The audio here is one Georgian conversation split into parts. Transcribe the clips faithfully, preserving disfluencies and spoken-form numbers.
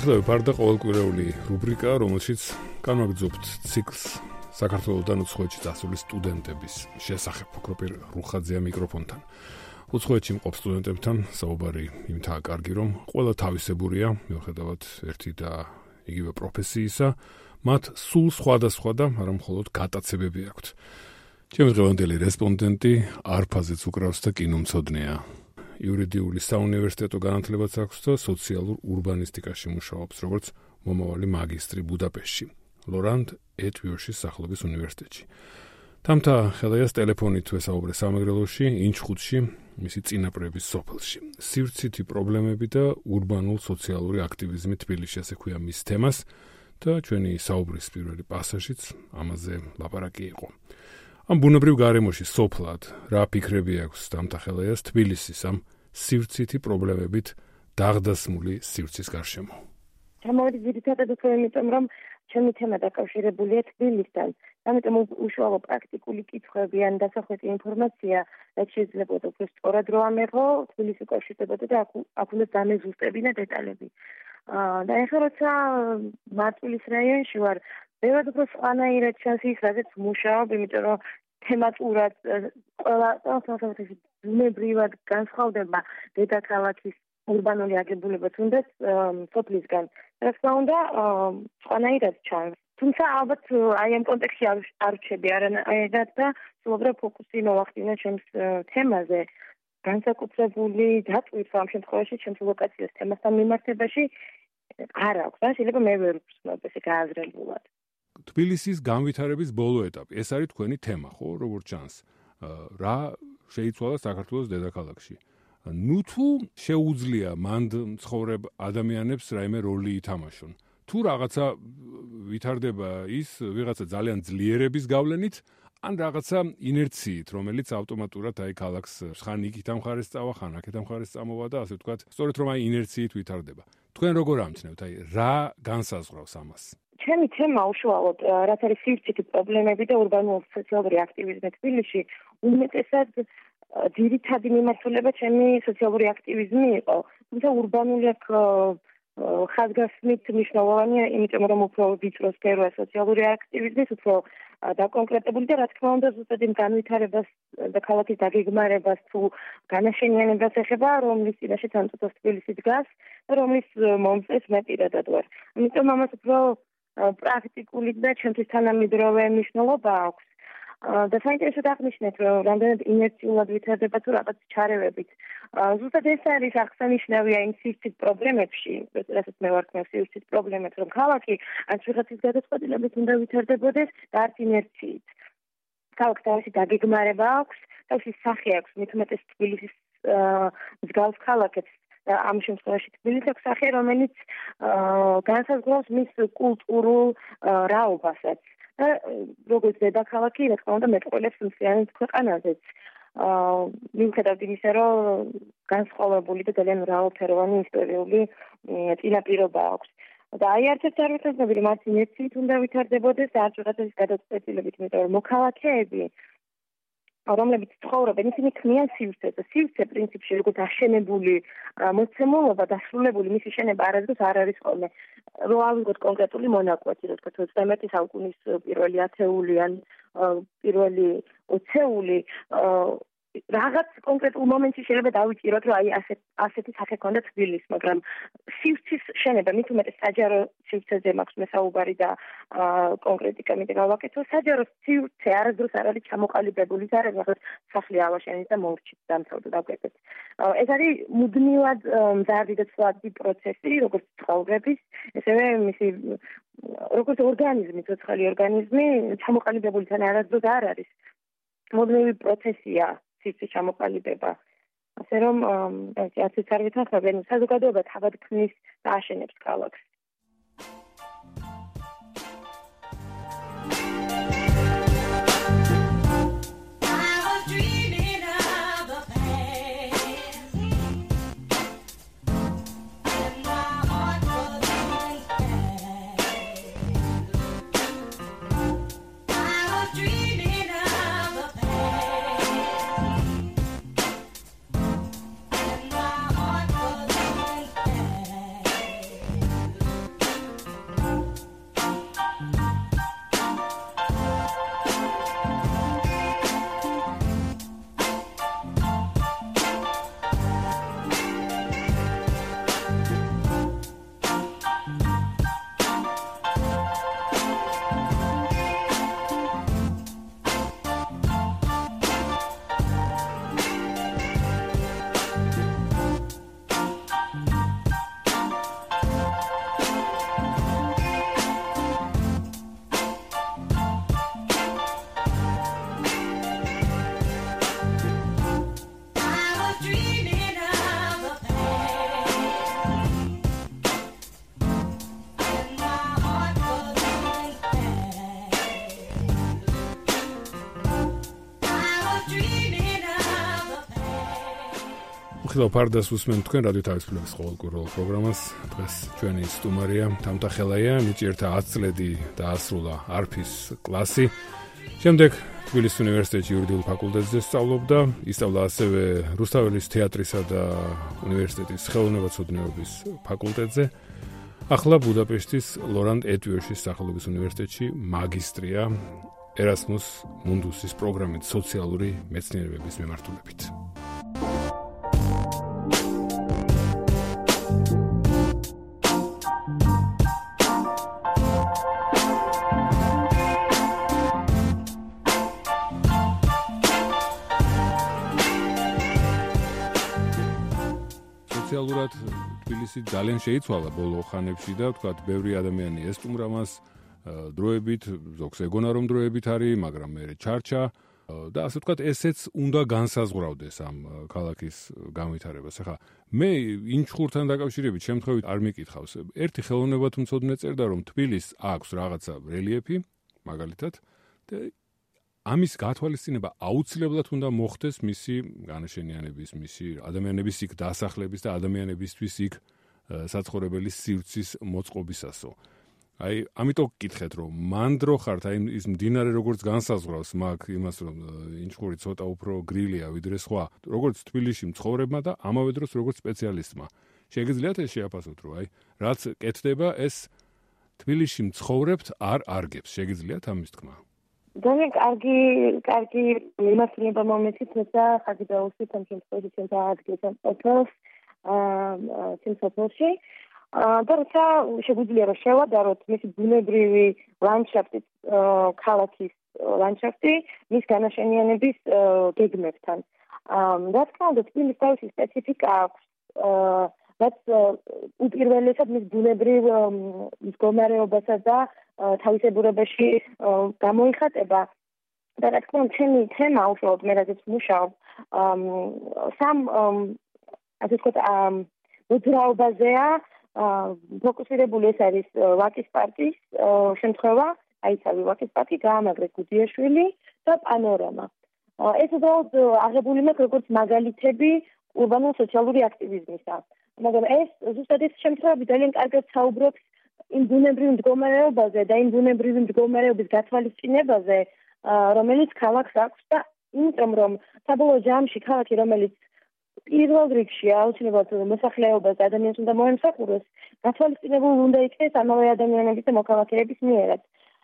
გულწრფელი ფარდა ყოველკვირეული რუბრიკა, რომელშიც განვაგრძობთ ციკლს საქართველოსთან უცხოეთში წასული სტუდენტების შესახებ. ოქროპირ რუხაძეა მიკროფონთან. უცხოეთში მყოფ სტუდენტებთან საუბარი იმითაა კარგი, რომ ყველა თავისებურია, მიუხედავად ერთი და იგივე პროფესიისა, მათ სულ სხვადასხვა და არა მხოლოდ გატაცებები აქვთ. ჩემი დღევანდელი რესპონდენტი არფაზეც უკრავს და კინომცოდნეა. იურიდიული საუნივერსიტეტო განათლებაც აქვს და სოციალურ ურბანისტიკაში მუშაობს, როგორც მომავალი მაგისტრი ბუდაპეშტში, ლორანტ ეტვიოშის სახელობის უნივერსიტეტში. თამთა ხელაიას ტელეფონით ვესაუბრე სამეგრელოში, ინჩხუთში, მისი წინაპრების სოფელში. სივრცითი პრობლემები და ურბანულ სოციალური აქტივიზმი თბილისში, ასე ქვია მის თემას და ჩვენი საუბრის პირველი პასაჟიც ამაზე ლაპარაკი იყო. ამ ბუნებრივ გარემოში სოფლად რა ფიქრები აქვს თამთა ხელაიას თბილისის ამ სივრცითი პრობლემებით დაღდასმული სივრცის გარშემო? გამოვიდი ძირითადად უფრო იმიტომ, რომ ჩემი თემა დაკავშირებულია თბილისთან. ამიტომ უშუალო პრაქტიკული კითხვები ან დასახვეწი ინფორმაცია, რაც შეიძლება უფრო სწორად რო ამეღო, თბილისი უკავშირდებოდა და აქ უნდა დამეზუსტებინა დეტალები. და ეხლა როცა მარტვილის რაიონში ვარ, ბევრად უფრო სხვანაირად ჩანს ის, რაზეც მუშაობ, იმიტომ რომ თემატურად ყველა სახელმწიფოში ბუნებრივად განსხვავდება დედაქალაქის ურბანული აგებულება თუნდაც სოფლისგან. რა თქმა უნდა, სხვანაირად ჩანს. თუმცა ალბათ აი ამ კონტექსტში არ ვრჩები არანაირად და სულუბრალოდ ფოკუსი მოვახდინე ჩემს თემაზე. განსაკუთრებული დატვირთვა ამ შემთხვევაში ჩემს ლოკაციას თემასთან მიმართებაში არ აქვს. შეიძლება მე ვერ ვცნობ ესე გააზრებულად. თბილისის განვითარების ბოლო ეტაპი, ეს არის თქვენი თემა, ხო, როგორც ჩანს. რა შეიცვალა საქართველოს დედაქალაქში? ნუ თუ შეუძლია მანდ ცხოვრებ ადამიანებს რაიმე როლი ითამაშონ. თუ რაღაცა ვითარდება ის ვიღაცა ძალიან ძლიერების გავლენით, ან რაღაცა ინერციით, რომელიც ავტომატურად აი ქალაქს ხან იქით ამ ხარეს წავა, ხან აქეთ ამ ხარეს წამოვა და ასე ვთქვათ, სწორედ რომ აი ინერციით ვითარდება. თქვენ როგორ ამჩნევთ, აი რა განსაზღვრავს ამას? ჩემი თემა უშუალოდ, რაც არის სივრცითი პრობლემები და ურბანული სოციალური აქტივიზმი თბილისში, უმეტესად ძირითადი მიმართულება ჩემი სოციალური აქტივიზმი იყო. თუმცა ურბანული აქ ხაზგასმით მნიშვნელოვანია, იმიტომ რომ უფრო ვიწრო სფეროა სოციალური აქტივიზმის, უფრო დაკონკრეტებული და რა თქმა უნდა ზუსტად იმ განვითარებას და ქალაქის დაგეგმარებას თუ განაშენიანებას ეხება, რომლის წინაშე თამწუთოს თბილისი დგას და რომლის მომწეს მე პირადად ვარ. ამიტომ ამას უფრო პრაქტიკული და ჩვენთვის თანამედროვე მნიშვნელობა აქვს. და საინტერესოდ აღნიშნეთ, რომ რამდენად ინერციულად ვითარდება თუ რაღაც ჩარევებით. ზუსტად ეს არის აღსანიშნავია იმ სივრცით პრობლემებში, რასაც მე ვარქმევ სივრცით პრობლემებს, რომ ქალაქი ან ვიღაცის გადაწყვეტილებით უნდა ვითარდებოდეს და არც ინერციით. ქალაქს თავისი დაგეგმარება აქვს, თავისი სახე აქვს, მით უმეტეს თბილისის მსგავს ქალაქებს. ამ შემთხვევაში თბილისს აქვს სახე, რომელიც განსაზღვრავს მის კულტურულ რაობასაც. და როგორც დედაქალაქი, რა თქმა უნდა, მეტყველებს მთლიანად ქვეყანაზეც. მიუხედავად იმისა, რომ განსხვავებული და ძალიან მრავალფეროვანი ისტორიული წინაპირობა აქვს. და აი არც არ ვიტყოდი, რომ მათ ინერციით უნდა ვითარდებოდეს და არც ვიღაცის გადაწყვეტილებით, იმიტომ რომ მოქალაქეები რომლებიც ცხოვრობენ, ისინი ქმნიან სივრცეს. სივრცე პრინციპში როგორც აშენებული მოცემულობა დასრულებული მისი შენება არასდროს არ არის ხოლმე. რო ავიღოთ კონკრეტული მონაკვეთი, რა თქმა უნდა, ოცდამეტი საუკუნის პირველი ათეული ან პირველი ოცეული, რაღაც კონკრეტულ მომენტში შეიძლება დავიჭიროთ, რომ აი ასეთ ასეთი სახე ქონდა თბილისს, მაგრამ სივრცის შენება, მით უმეტეს საჯარო სივრცეზე მაქვს მე საუბარი და კონკრეტიკა მინდა გავაკეთო. საჯარო სივრცე არასდროს არ არის ჩამოყალიბებული, არ არის რაღაც სახლი ავაშენეთ და მოვრჩით დამთავრდა დავკეთეთ. ეს არის მუდმივად მზარდი და ცვლადი პროცესი, როგორც ცხოვრების, ესევე მისი როგორც ორგანიზმი, ცოცხალი ორგანიზმი ჩამოყალიბებული თან არასდროს არ არის. მუდმივი პროცესია სივრცის ჩამოყალიბება. ასე რომ, არც არ ვითანხმებენ, საზოგადოება თავად ქმნის და აშენებს ქალაქს. ხილავ ფარდას უსმენ თქვენ რადიო თავისუფლების ყოველკვირეულ პროგრამას. დღეს ჩვენი სტუმარია თამთახელაია, მიჭირთა ათი წლები დაასრულა არფის კლასი. შემდეგ თბილისის უნივერსიტეტში იურიდიულ ფაკულტეტზე სწავლობდა, ისწავლა ასევე რუსთაველის თეატრისა და უნივერსიტეტის ხელოვნებაცოდნეობის ფაკულტეტზე. ახლა ბუდაპეშტის ლორან ეტვიოშის სახელობის უნივერსიტეტში მაგისტრია ერასმუს მუნდუსის პროგრამით სოციალური მეცნიერებების მიმართულებით. სოციალურად თბილისი ძალიან შეიცვალა ბოლო ხანებში და თქვათ, ბევრი ადამიანი ესტუმრა მას დროებით, ზოგს ეგონა რომ დროებით არის, მაგრამ მე ჩარჩა და ასე ვთქვათ, ესეც უნდა განსაზღვრავდეს ამ ქალაქის განვითარებას. ახლა მე ინჩხურთან დაკავშირებით შემთხვევით არ მიკითხავს. ერთი ხელოვნებათმცოდნე წერდა, რომ თბილისს აქვს რაღაცა რელიეფი, მაგალითად, და ამის გათვალისწინება აუცილებლად უნდა მოხდეს მისი განაშენიანების, მისი ადამიანების იქ დასახლების და ადამიანებისთვის იქ საცხოვრებელი სივრცის მოწყობისასო. აი, ამიტომ გკითხეთ, რომ მანდრო ხართ, აი ის მდინარე როგორც განსაზღვრავს მაგ იმას, რომ ინჩხური ცოტა უფრო გრილია ვიდრე სხვა, როგორც თბილისში მცხოვრებმა და ამავე დროს როგორც სპეციალისტმა. შეგიძლიათ ეს შეაფასოთ, რომ აი, რაც კეთდება, ეს თბილისში მცხოვრებთ არ არგებს. შეგიძლიათ ამის თქმა? ძალიან კარგი, კარგი მიმართულება მომეცით და ხაზი დაუსვით ამ შემთხვევაში ჩვენ დაადგეს ამ ყოფილს აა სიმსოფლში. და როცა შეგვიძლია რომ შევადაროთ მისი ბუნებრივი ლანდშაფტი, ქალაქის ლანდშაფტი, მის განაშენიანების გეგმებთან. რა თქმა უნდა, თბილისის თავისი სპეციფიკა აქვს, რაც უპირველესად მის ბუნებრივ მდგომარეობასა და თავისებურებაში გამოიხატება. და რა თქმა უნდა, ჩემი თემა უშუალოდ მე რაზეც ვმუშაობ, სამ ასე ვთქვათ, მოძრაობაზეა ფოკუსირებული. ეს არის ვაკის პარკის შემთხვევა, აიცავი ვაკის პარკი, გაამაგრეს გუდიაშვილი და პანორამა. ეს უბრალოდ აღებული მაქვს როგორც მაგალითები ურბანულ-სოციალური აქტივიზმისა. მაგრამ ეს ზუსტად ეს შემთხვევები ძალიან კარგად საუბრობს იმ ბუნებრივ მდგომარეობაზე და იმ ბუნებრივი მდგომარეობის გათვალისწინებაზე, რომელიც ქალაქს აქვს და იმიტომ რომ საბოლოო ჯამში ქალაქი, რომელიც პირველ რიგში აუცილებლად მოსახლეობას და ადამიანს უნდა მოემსახუროს, გათვალისწინებული უნდა იქნეს ამავე ადამიანების და მოქალაქეების მიერაც.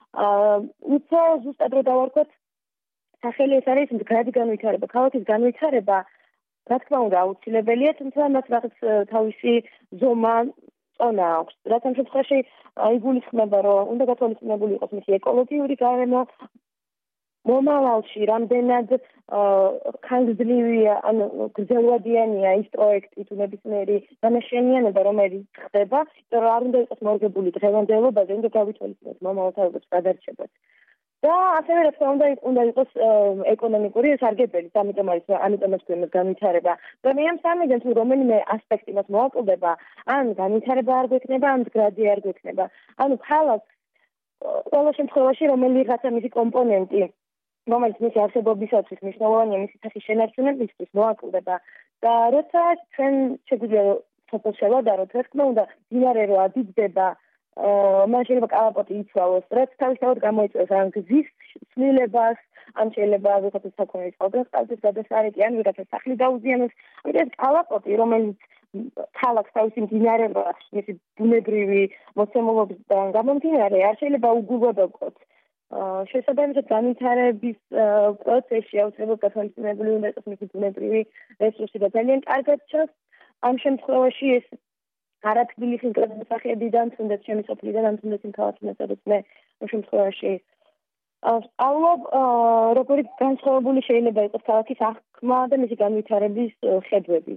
უფრო ზუსტად რო დავარქვათ, სახელი ეს არის მდგრადი განვითარება. ქალაქის განვითარება, რა თქმა უნდა, აუცილებელია, თუმცა მას რაღაც თავისი ზომა წონა აქვს. რაც ამ შემთხვევაში იგულისხმება, რომ უნდა გათვალისწინებული იყოს მისი ეკოლოგიური გარემო, მომავალში რამდენად ხანგრძლივია, ანუ გრძელვადიანია ის პროექტი თუ ნებისმიერი განაშენიანება, რომელიც ხდება, იმიტომ რომ არ უნდა იყოს მორგებული დღევანდელობაზე, უნდა გავითვალისწინოთ მომავალ თავებს გადარჩებას. და ასევე რა თქმა უნდა, უნდა იყოს ეკონომიკური სარგებლობის, ამიტომ არის ამიტომაც ქვემოთ განვითარება. და მე ამ სამიდან თუ რომელიმე ასპექტი მას მოაკლდება, ან განვითარება არ გვექნება, ან მდგრადი არ გვექნება. ანუ ქალაქს ყველა შემთხვევაში რომელიღაცა მისი კომპონენტი, რომელიც მისი არსებობისათვის მნიშვნელოვანია მისი სახის შენარჩუნებისთვის მოაკლდება. და როცა ჩვენ შეგვიძლია სოფელს შევადაროთ, რა თქმა უნდა, მდინარე რო ადიდება, მან შეიძლება კალაპოტი იცვალოს, რაც თავისთავად გამოიწვევს ან გზის ცვლილებას, ან შეიძლება ვიღაცას საქონლის ყოველდღიურ წყალს გადასარეკი, ან ვიღაცას სახლი დაუზიანოს. ამიტომ ეს კალაპოტი, რომელიც ქალაქს თავისი მდინარეობა, მისი ბუნებრივი მოცემულობისგან გამომდინარე, არ შეიძლება უგულვებელყოთ. შესაბამისად განვითარების პროცესში აუცილებლად გათვალისწინებული უნდა იყოს მისი ბუნებრივი რესურსი და ძალიან კარგად ჩანს ამ შემთხვევაში ეს არა თბილისის გადასახლებიდან, თუნდაც ჩემი სოფლიდან, ან თუნდაც იმ ქალაქიდან, სადაც მე ამ შემთხვევაში სწავლობ, როგორი განსხვავებული შეიძლება იყოს ქალაქის აღქმა და მისი განვითარების ხედვები.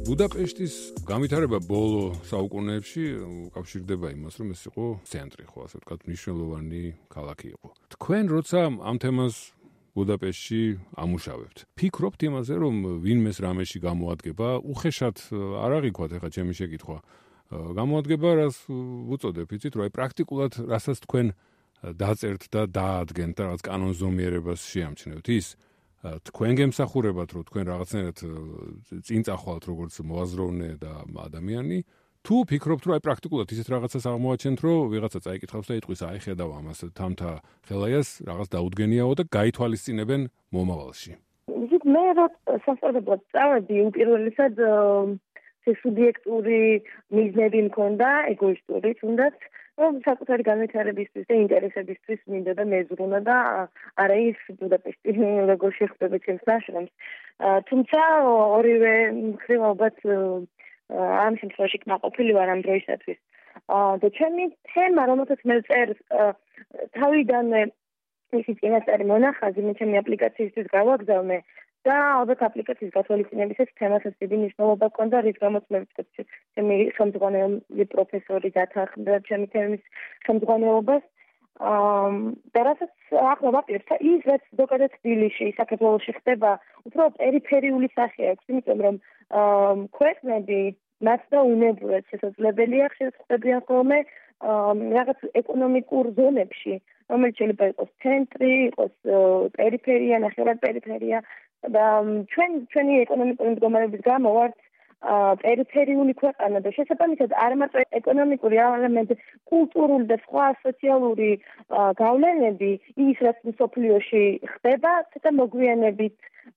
ბუდაპეშტის განვითარება ბოლო საუკუნეებში უკავშირდება იმას, რომ ეს იყო ცენტრი, ხო, ასე ვთქვათ, მნიშვნელოვანი ქალაქი იყო. თქვენ როცა ამ თემას ბუდაპეშტში ამუშავებთ, ფიქრობთ იმაზე, რომ ვინმეს რამეში გამოადგება, უხეშად არ აღიქვათ ახლა ჩემი შეკითხვა. გამოადგება, რას უწოდებ, იცით, რომ აი პრაქტიკულად რასაც თქვენ დაწერთ და დაადგენთ და რაღაც კანონზომიერებას შეამჩნევთ, ის თქვენ გემსახურებათ, რომ თქვენ რაღაცნაირად წინ წახვალთ როგორც მოაზროვნე და ადამიანი, თუ ფიქრობთ, რომ აი პრაქტიკულად ისეთ რაღაცას აღმოაჩენთ, რომ ვიღაცა წაიკითხავს და იტყვის, აი ხედავ ამას თამთა ხელაიას რაღაც დაუდგენიაო და გაითვალისწინებენ მომავალში. ისიც მე რა სასწავლებლად წავედი უპირველესად სუბიექტური მიზნები მქონდა, ეგოისტური თუნდაც, რომ საკუთარი განვითარებისთვის და ინტერესებისთვის მინდა და მეზრუნა და არა ის ბუდაპეშტი როგორ შეხვდება ჩემს ნაშრომს. თუმცა ორივე მხრივ ალბათ ამ შემთხვევაში კმაყოფილი ვარ ამ დროისათვის. და ჩემი თემა, რომელსაც მე წერ თავიდანვე ისი წინასწარი მონახაზი მე ჩემი აპლიკაციისთვის გავაგზავნე და ალბათ აპლიკაციის გათვალისწინებისას თემასაც დიდი მნიშვნელობა ჰქონდა, რის გამოც მე ვთქვი, ჩემი ხელმძღვანელი პროფესორი დათანხმდა ჩემი თემის ხელმძღვანელობას. და რასაც ახლა ვაპირებ, ის რაც ზოგადად თბილისში, საქართველოში ხდება, უფრო პერიფერიული სახე აქვს, იმიტომ რომ ქვეყნები მათ და უნებურად შესაძლებელია ხდებიან ხოლმე რაღაც ეკონომიკურ ზონებში, რომელიც შეიძლება იყოს ცენტრი, იყოს პერიფერია, ნახევრად პერიფერია და ჩვენ ჩვენი ეკონომიკური მდგომარეობის გამო ვართ პერიფერიული ქვეყანა და შესაბამისად არ მარტო ეკონომიკური, არამედ კულტურული და სხვა სოციალური გავლენები ის რაც მსოფლიოში ხდება, ცოტა მოგვიანებით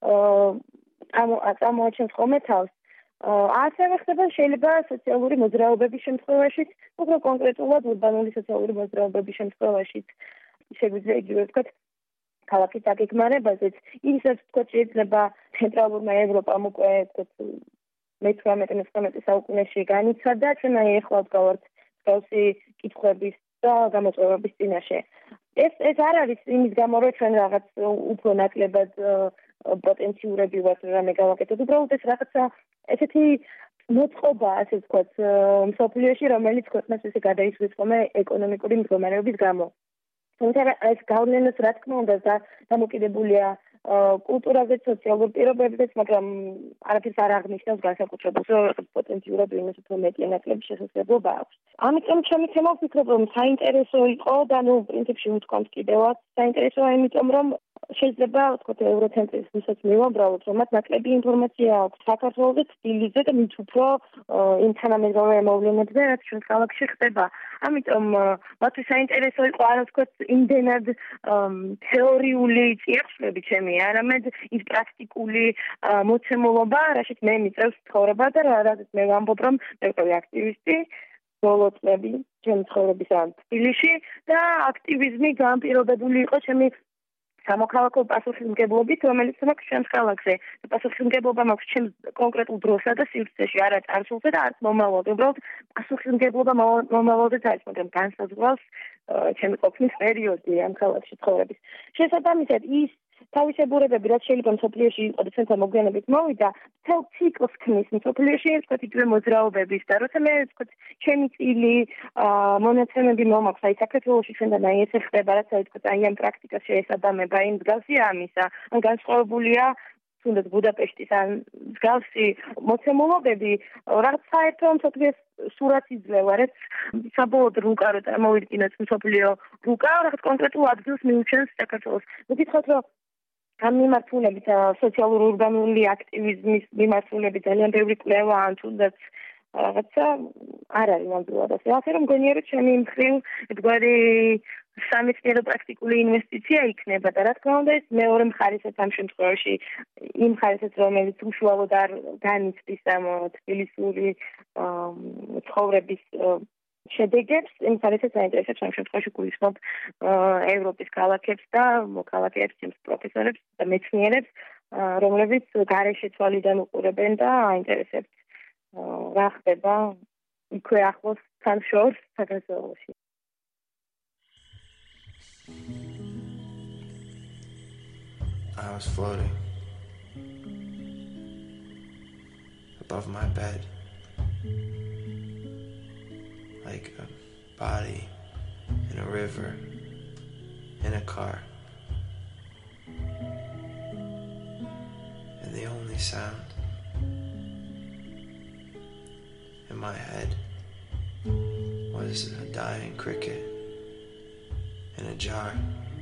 წარმოაჩენს ხოლმე თავს. ასევე ხდება შეიძლება სოციალური მოძრაობების შემთხვევაშიც, უფრო კონკრეტულად ურბანული სოციალური მოძრაობების შემთხვევაშიც. შეგვიძლია იგივე ვთქვათ, ქალაქის დაგეგმარებაზეც, ის რაც ვთქვათ შეიძლება ცენტრალურმა ევროპამ უკვე ვთქვათ მეთვრამეტე მეთვრამეტე საუკუნეში განიცადა, ჩვენ აი ახლა ვდგავართ მსგავსი კითხვების და გამოწვევების წინაშე. ეს ეს არ არის იმის გამო, რომ ჩვენ რაღაც უფრო ნაკლებად პოტენციურები ვართ რამე გავაკეთოთ, უბრალოდ ეს რაღაცა ესეთი მოწყობა, ასე ვთქვათ, მსოფლიოში, რომელიც ქვეყნას ესე გადაისვრის ხოლმე ეკონომიკური მდგომარეობის გამო. თუმცა ეს გავლენაც რა თქმა უნდა დამოკიდებულია კულტურაზე, სოციალურ პირობებზეც, მაგრამ არაფერს არ აღნიშნავს განსაკუთრებულს, რომ პოტენციურად ვინმეს უფრო მეტი ნაკლები შესაძლებლობა აქვს. ამიტომ ჩემი თემა ვფიქრობ, რომ საინტერესო იყო და ნუ პრინციპში ვთქვამთ კიდევაც, საინტერესოა იმიტომ, რომ შეიძლება ვთქვათ ევროცენტრის ვისაც მივამბრავოთ, რომ მათ ნაკლები ინფორმაცია აქვს საქართველოს თბილისზე და მით უფრო იმ თანამედროვე მოვლენებზე, რაც ჩვენ ქალაქში ხდება. ამიტომ მათთვის საინტერესო იყო არა ვთქვათ იმდენად თეორიული წიაღშლები ჩემი, არამედ ის პრაქტიკული მოცემულობა, რაშიც მე მიწევს ცხოვრება და რადგან მე ვამბობ, რომ მე ვიყავი აქტივისტი ბოლო წლები ჩემი ცხოვრების ამ თბილისში და აქტივიზმი განპირობებული იყო ჩემი სამოქალაქო პასუხისმგებლობით, რომელიც მაქვს ჩემს ქალაქზე. პასუხისმგებლობა მაქვს ჩემს კონკრეტულ დროსა და სივრცეში, არა წარსულზე და არც მომავალზე. უბრალოდ პასუხისმგებლობა მომავალზეც არის, მაგრამ განსაზღვრავს ჩემი ყოფნის პერიოდი ამ ქალაქში ცხოვრების. შესაბამისად, ის თავისებურებები, რაც შეიძლება მსოფლიოში იყო და ჩვენთან მოგვიანებით მოვიდა, მთელ ციკლს ქმნის მსოფლიოში, ვთქვათ, იგივე მოძრაობების და როცა მე ვთქვათ, ჩემი წილი მონაცემები მომაქვს, აი საქართველოში ჩვენთან აი ესე ხდება, რაც აი ვთქვათ, აი ამ პრაქტიკას შეესაბამება, იმ მსგავსია ამისა, ან განსხვავებულია თუნდაც ბუდაპეშტის ან მსგავსი მოცემულობები, რაღაც საერთო მსოფლიოს სურათს იძლევა, რაც საბოლოოდ რუკა რო წარმოვიდგინოთ მსოფლიო რუკა, რაღაც კონკრეტულ ადგილს მიუჩენს საქართველოს. მოგითხრათ, რომ ამ მიმართულებით სოციალური ურბანული აქტივიზმის მიმართულებით ძალიან ბევრი კვლევა ან თუნდაც რაღაცა არ არის ნამდვილად ასე. ასე რომ მგონია, რომ ჩემი მხრივ ერთგვარი სამეცნიერო პრაქტიკული ინვესტიცია იქნება და რა თქმა უნდა ეს მეორე მხარესაც ამ შემთხვევაში იმ მხარესაც რომელიც უშუალოდ არ განიცდის ამ თბილისური ცხოვრების შედეგებს, იმ მხარესაც აინტერესებს ამ შემთხვევაში გულისხმობ ევროპის ქალაქებს და მოქალაქეებს, ჩემს პროფესორებს და მეცნიერებს, რომლებიც გარეშე თვალიდან უყურებენ და აინტერესებთ რა ხდება იქვე ახლოს თან შორს საქართველოში. I was floating, above my bed, like a body in a river, in a car. And the only sound in my head was a dying cricket in a jar.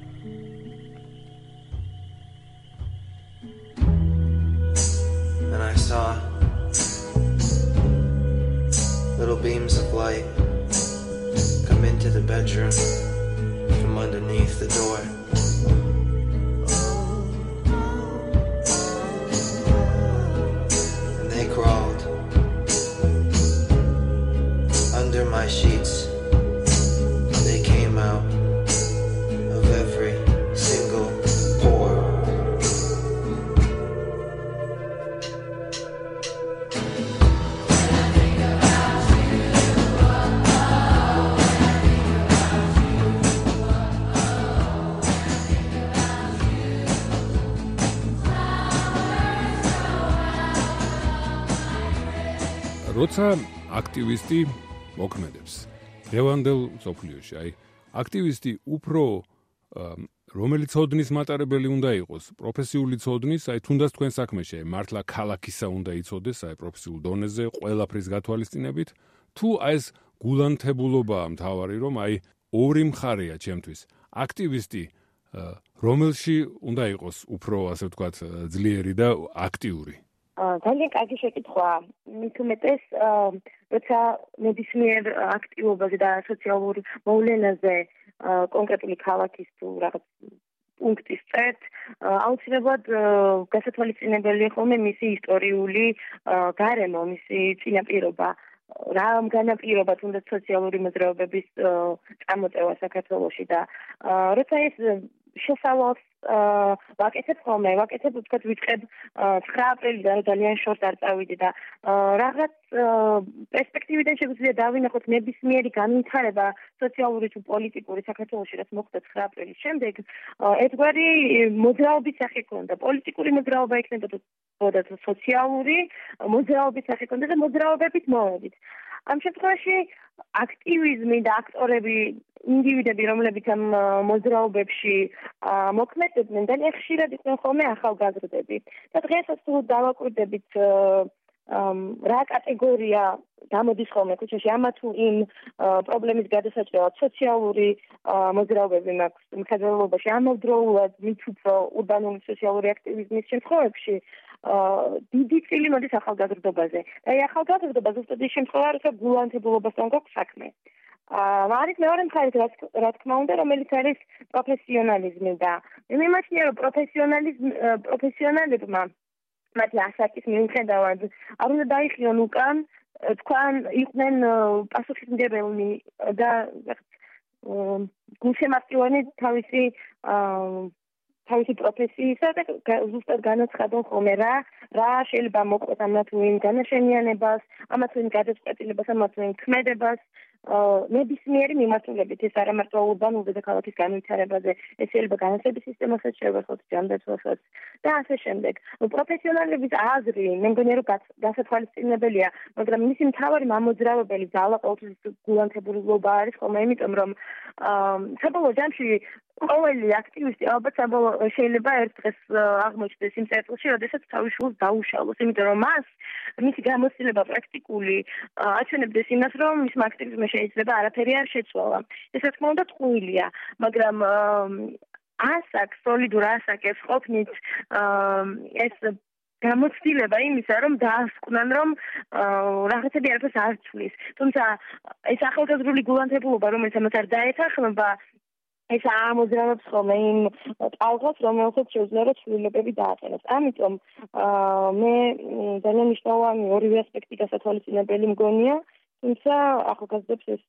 And I saw little beams of light come into the bedroom from underneath the door. And they crawled under my sheets. They came out of every single pore. როცა აქტივისტი მოქმედებს დღევანდელ სოფლიოში, აი აქტივისტი უფრო რომელიც ოდნის მატარებელი უნდა იყოს, პროფესიული ცოდნის, აი თუნდაც თქვენ საქმეში, აი მართლა ქალაქისა უნდა იცოდეს, აი პროფესიულ დონეზე, ყველაფრის გათვალისწინებით, თუ აი ეს გულანთებულობაა მთავარი, რომ აი ორი მხარეა ჩემთვის. აქტივისტი რომელში უნდა იყოს უფრო, ასე ვთქვათ, ძლიერი და აქტიური. ძალიან კარგი შეკითხვა. მით უმეტეს, როცა ნებისმიერ აქტივობაზე და სოციალურ მოვლენაზე კონკრეტული ქალაქის თუ რაღაც პუნქტის წერთ, აუცილებლად გასათვალისწინებელია ხოლმე მისი ისტორიული გარემო, მისი წინაპირობა. რამ განაპირობა თუნდაც სოციალური მოძრაობების წამოწევა საქართველოში და როცა ეს შესავალს ვაკეთებ ხოლმე, ვაკეთებ ვთქვათ ვიწყებ ცხრა აპრილიდან ძალიან შორს არ წავიდე და რაღაც პერსპექტივიდან შეგვიძლია დავინახოთ ნებისმიერი განვითარება სოციალური თუ პოლიტიკური საქართველოში, რაც მოხდა ცხრა აპრილის შემდეგ, ერთგვარი მოძრაობის სახე ქონდა, პოლიტიკური მოძრაობა იქნებოდა თუ სოციალური მოძრაობის სახე ქონდა და მოძრაობებით მოვედით. ამ შემთხვევაში აქტივიზმი და აქტორები, ინდივიდები, რომლებიც ამ მოძრაობებში მოქმედებდნენ, ძალიან ხშირად იყვნენ ხოლმე ახალგაზრდები. და დღესაც თუ დავაკვირდებით რა კატეგორია გამოდის ხოლმე ქუჩაში, ამა თუ იმ პრობლემის გადასაჭრელად სოციალური მოძრაობები მაქვს მხედველობაში, ამავდროულად მით უფრო ურბანული სოციალური აქტივიზმის შემთხვევებში დიდი წილი მოდის ახალგაზრდობაზე. და აი ახალგაზრდობა ზუსტად ის შემთხვევაა, როცა გულანთებულობასთან გვაქვს საქმე. არის მეორე მხარეს, რა თქმა უნდა, რომელიც არის პროფესიონალიზმი და მე მიმაჩნია, რომ პროფესიონალებმა მათი ასაკის მიუხედავად არ უნდა დაიხიონ უკან, თქვენ იყვნენ პასუხისმგებელი და გულშემატკივარი თავისი თავისი პროფესიისა და ზუსტად განაცხადონ ხოლმე რა რა შეიძლება მოყვეთ ამა თუ იმ განაშენიანებას, ამა თუ იმ გადაწყვეტილებას, ამა თუ იმ ქმედებას. ნებისმიერი მიმართულებით ეს არა მარტო ურბანულ დედაქალაქის განვითარებაზე, ეს შეიძლება განათლების სისტემასაც შევეხოთ, ჯანდაცვასაც და ასე შემდეგ. პროფესიონალების აზრი მე მგონია რომ გასათვალისწინებელია, მაგრამ მისი მთავარი მამოძრავებელი ძალა ყოველთვის გულანთებულობა არის ხოლმე, იმიტომ რომ საბოლოო ჯამში ყოველი აქტივისტი ალბათ შეიძლება ერთ დღეს აღმოჩნდეს იმ წერტილში, როდესაც თავის შულს დაუშალოს, იმიტომ რომ მას მისი გამოცდილება პრაქტიკული აჩვენებდეს იმას, რომ მისმა აქტივიზმმა შეიძლება არაფერი არ შეცვალა. ეს რა თქმა უნდა ტყუილია, მაგრამ ასაკ, სოლიდურ ასაკებს ყოფნით ეს გამოცდილება იმისა, რომ დაასკვნან, რომ რაღაცები არაფერს არ ცვლის. თუმცა ეს ახალგაზრდული გულანთებულობა, რომელიც ამას არ დაეთანხმება, ეს ამოძრავებს ხოლმე იმ ტალღას, რომელსაც შეუძლია რომ ცვლილებები დააყენოს. ამიტომ მე ძალიან მნიშვნელოვანი ორივე ასპექტი გასათვალისწინებელი მგონია, თუმცა ახალგაზრდებს ეს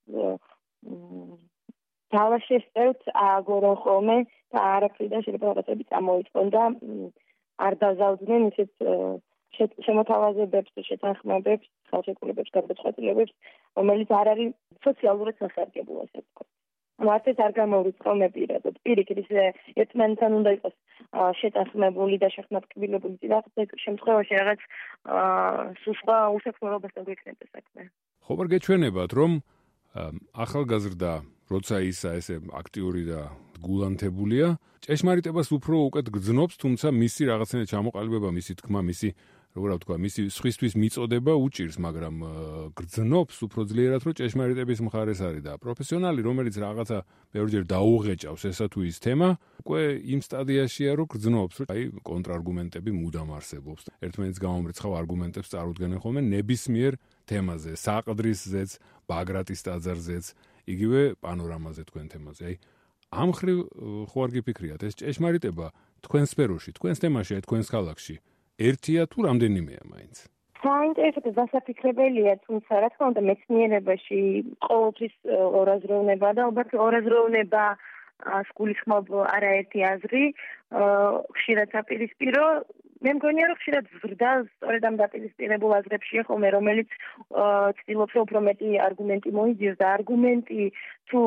ძალა შესწევთ ააგორონ ხოლმე და არაფრიდან შეიძლება რაღაცები წამოიწყონ და არ დაზავდნენ ისეთ შემოთავაზებებს, შეთანხმებებს, ხელშეკრულებებს, გადაწყვეტილებებს, რომელიც არ არის სოციალურად სასარგებლო, ასე ვთქვათ. მარტო არ გამოვრიცხავ მე პირადად. პირიქით ისე ერთმანეთთან უნდა იყოს შეთანხმებული და შეხმატკივრებული წინააღმდეგ შემთხვევაში რაღაც სხვა უსაქმრობასთან გვექნება საქმე. ხომ არ გეჩვენებათ, რომ ახალგაზრდა როცა ისა ესე აქტიური და გულანთებულია, ჭეშმარიტებას უფრო უკეთ გრძნობს, თუმცა მისი რაღაცნაირად ჩამოყალიბება, მისი თქმა, მისი როგორ ვთქვა, მისი სხვისთვის მიწოდება უჭირს, მაგრამ გრძნობს უფრო ძლიერად, რომ ჭეშმარიტების მხარეს არის და პროფესიონალი, რომელიც რაღაცა ბევრჯერ დაუღეჭავს ესა თუ ის თემა, უკვე იმ სტადიაშია, რომ გრძნობს, რომ აი კონტრარგუმენტები მუდამ არსებობს. ერთმანეთს გამომრიცხავ არგუმენტებს წარუდგენენ ხოლმე ნებისმიერ თემაზე, საყდრისზეც, ბაგრატის ტაძარზეც, იგივე პანორამაზე თქვენ თემაზე. აი ამ ხრივ ხო არ გიფიქრიათ, ეს ჭეშმარიტება თქვენ სფეროში, თქვენს თემაში, თქვენს ქალაქში ერთია თუ რამდენიმეა მაინც? საინტერესო და დასაფიქრებელია, თუმცა რა თქმა უნდა მეცნიერებაში ყოველთვის ორაზროვნება და ალბათ ორაზროვნება სგულისხმობ არაერთი აზრი, ხშირად აპირისპირო. მე მგონია, რომ ხშირად ზრდა სწორედ ამ დაპირისპირებულ აზრებშია ხოლმე, რომელიც ცდილობს უფრო მეტი არგუმენტი მოიძიოს და არგუმენტი თუ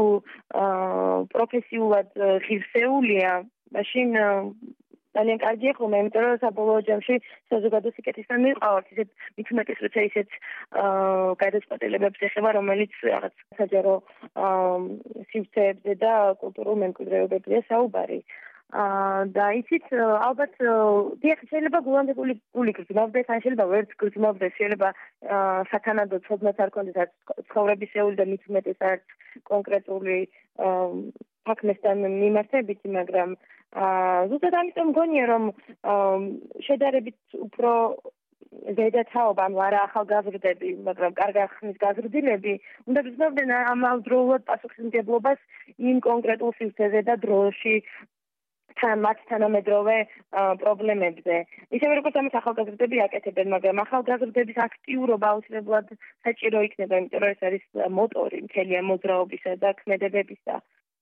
პროფესიულად ღირსეულია, მაშინ ძალიან კარგია ხოლმე, იმიტომ რომ საბოლოო ჯამში საზოგადო სიკეთისთან მივყავართ, ისეთ მით უმეტეს, როცა ისეთ გადაწყვეტილებებს ეხება, რომელიც რაღაც საჯარო სივრცეებზე და კულტურულ მემკვიდრეობებზეა საუბარი. და იცით, ალბათ, დიახ, შეიძლება გულანდებული გული გრძნობდეს, ან შეიძლება ვერც გრძნობდეს, შეიძლება სათანადო ცოდნაც არ ქონდეს, არც ცხოვრებისეული და მით უმეტეს არც კონკრეტული საქმესთან მიმართებითი, მაგრამ ზუსტად ამიტომ მგონია, რომ შედარებით უფრო ზედათაობა, ანუ არა ახალგაზრდები, მაგრამ კარგა ხნის გაზრდილები, უნდა გრძნობდნენ ამავდროულად პასუხისმგებლობას იმ კონკრეტულ სივრცეზე და დროში მათ თანამედროვე პრობლემებზე. ისევე როგორც ამას ახალგაზრდები აკეთებენ, მაგრამ ახალგაზრდების აქტიურობა აუცილებლად საჭირო იქნება, იმიტომ რომ ეს არის მოტორი მთელი ამ მოძრაობისა და ქმედებებისა.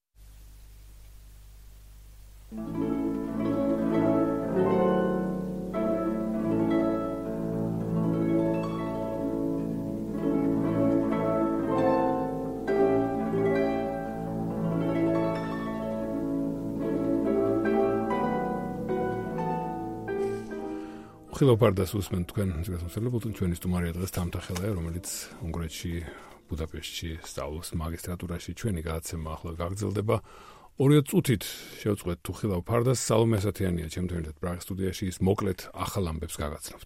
ხილოპარდას უსმენ თქვენ ზოგადად ჩვენი სტუმარია დღეს თამთახელია, რომელიც უნგრეთში, ბუდაპეშტში სწავლობს მაგისტრატურაში. ჩვენი გადაცემა ახლა გაგრძელდება. ორი წუთით შევწყვეთ თუ ხილოპარდას. სალომე ასათიანია ჩემთან ერთად პრაღის სტუდიაში, ის მოკლედ ახალ ამბებს გაგაცნობთ.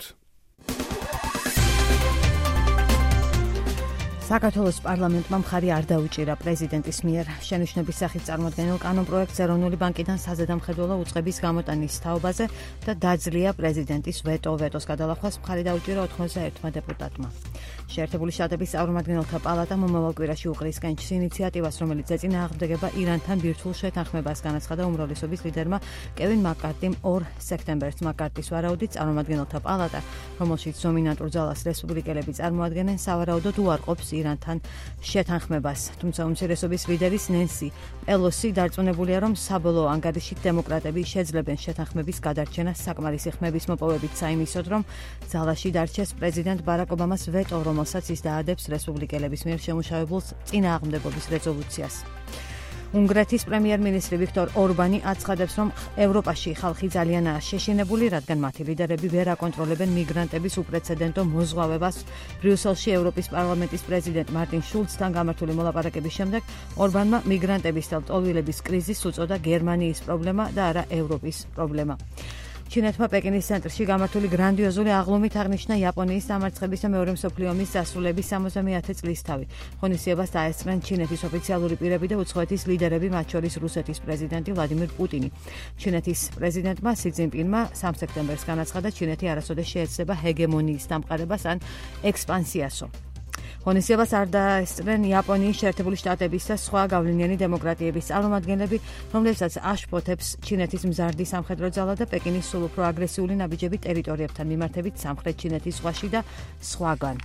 საქართველოს პარლამენტმა მხარი არ დაუჭირა პრეზიდენტის მიერ შენიშვნების სახით წარმოქმნილ კანონპროექტს ეროვნული ბანკიდან საზედამხედველო უწყების გამოტანის თაობაზე და დაძლია პრეზიდენტის ვეტო. ვეტოს გადალახვას მხარი დაუჭირა ოთხმოცდა ერთმა დეპუტატმა. შეერთებული შტატების წარმომადგენელთა პალატა მომავალ კვირაში უყრის კენჭს ინიციატივას, რომელიც ეწინააღმდეგება ირანთან ბირთვულ შეთანხმებას, განაცხადა უმრავლესობის ლიდერმა კევინ მაკ-კარტიმ ორ სექტემბერს. მაკ-კარტის ვარაუდით წარმომადგენელთა პალატა, რომელშიც დომინანტურ ძალას რესპუბლიკელები წარმოადგენენ, სავარაუდოდ უარყოფს ირანთან შეთანხმებას. თუმცა უმცირესობის ლიდერის ნენსი პელოსი დარწმუნებულია, რომ საბოლოო ანგარიშით დემოკრატები შეძლებენ შეთანხმების გადარჩენას საკმარისი ხმების მოპოვებით საიმისოდ, რომ ძალაში დარჩეს პრეზიდენტ ბარაკ ობამას ვეტო, რომელსაც ის დაადებს რესპუბლიკელების მიერ შემუშავებულ წინააღმდეგობის რეზოლუციას. უნგრეთის პრემიერ-მინისტრი ვიქტორ ორბანი აცხადებს, რომ ევროპაში ხალხი ძალიანაა შეშინებული, რადგან მათი ლიდერები ვერ აკონტროლებენ მიგრანტების უპრეცედენტო მოზღვავებას. ბრიუსელში ევროპის პარლამენტის პრეზიდენტ მარტინ შულცთან გამართული მოლაპარაკების შემდეგ ორბანმა მიგრანტების ტოლვილების კრიზისს უწოდა გერმანიის პრობლემა და არა ევროპის პრობლემა. ჩინეთმა პეკინის ცენტრში გამართული გრანდიოზული აღლუმით აღნიშნა იაპონიის დამარცხების და მეორე მსოფლიო ომის დასრულების სამოცდამეათე წლისთავი. ღონისძიებას დაესწრნენ ჩინეთის ოფიციალური პირები და უცხოეთის ლიდერები, მათ შორის რუსეთის პრეზიდენტი ვლადიმირ პუტინი. ჩინეთის პრეზიდენტმა სი ძინპინმა სამ სექტემბერს განაცხადა, ჩინეთი არასოდეს შეეცდება ჰეგემონიის დამყარებას ან ექსპანსიასო. ღონისძიებას არ დაესწრნენ იაპონიის, შეერთებული შტატების და სხვა გავლენიანი დემოკრატიების წარმომადგენლები, რომლებსაც აშფოთებს ჩინეთის მზარდი სამხედრო ძალა და პეკინის სულ უფრო აგრესიული ნაბიჯები ტერიტორიებთან მიმართებით სამხრეთ ჩინეთის ზღვაში და სხვაგან.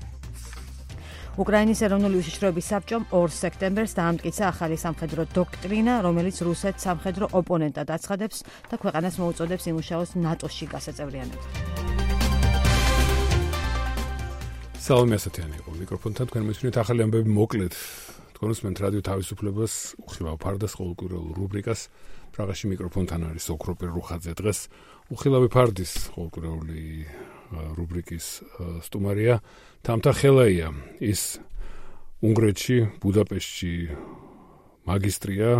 უკრაინის ეროვნული უშიშროების საბჭომ ორ სექტემბერს დაამტკიცა ახალი სამხედრო დოქტრინა, რომელიც რუსეთს სამხედრო ოპონენტად აცხადებს და ქვეყანას მოუწოდებს იმუშაოს ნატოში გასაწევრიანებლად. სალომე ასათიანი იყო მიკროფონთან, თქვენ მისმენთ ახალი ამბები მოკლედ თქვენ უსმენთ რადიო თავისუფლებას, უხილავ ფარდას ყოველკვირეულ რუბრიკას. პრაღაში მიკროფონთან არის ოქროპირ რუხაძე. დღეს უხილავი ფარდის ყოველკვირეული რუბრიკის სტუმარია თამთა ხელაია. ის უნგრეთში, ბუდაპეშტში მაგისტრია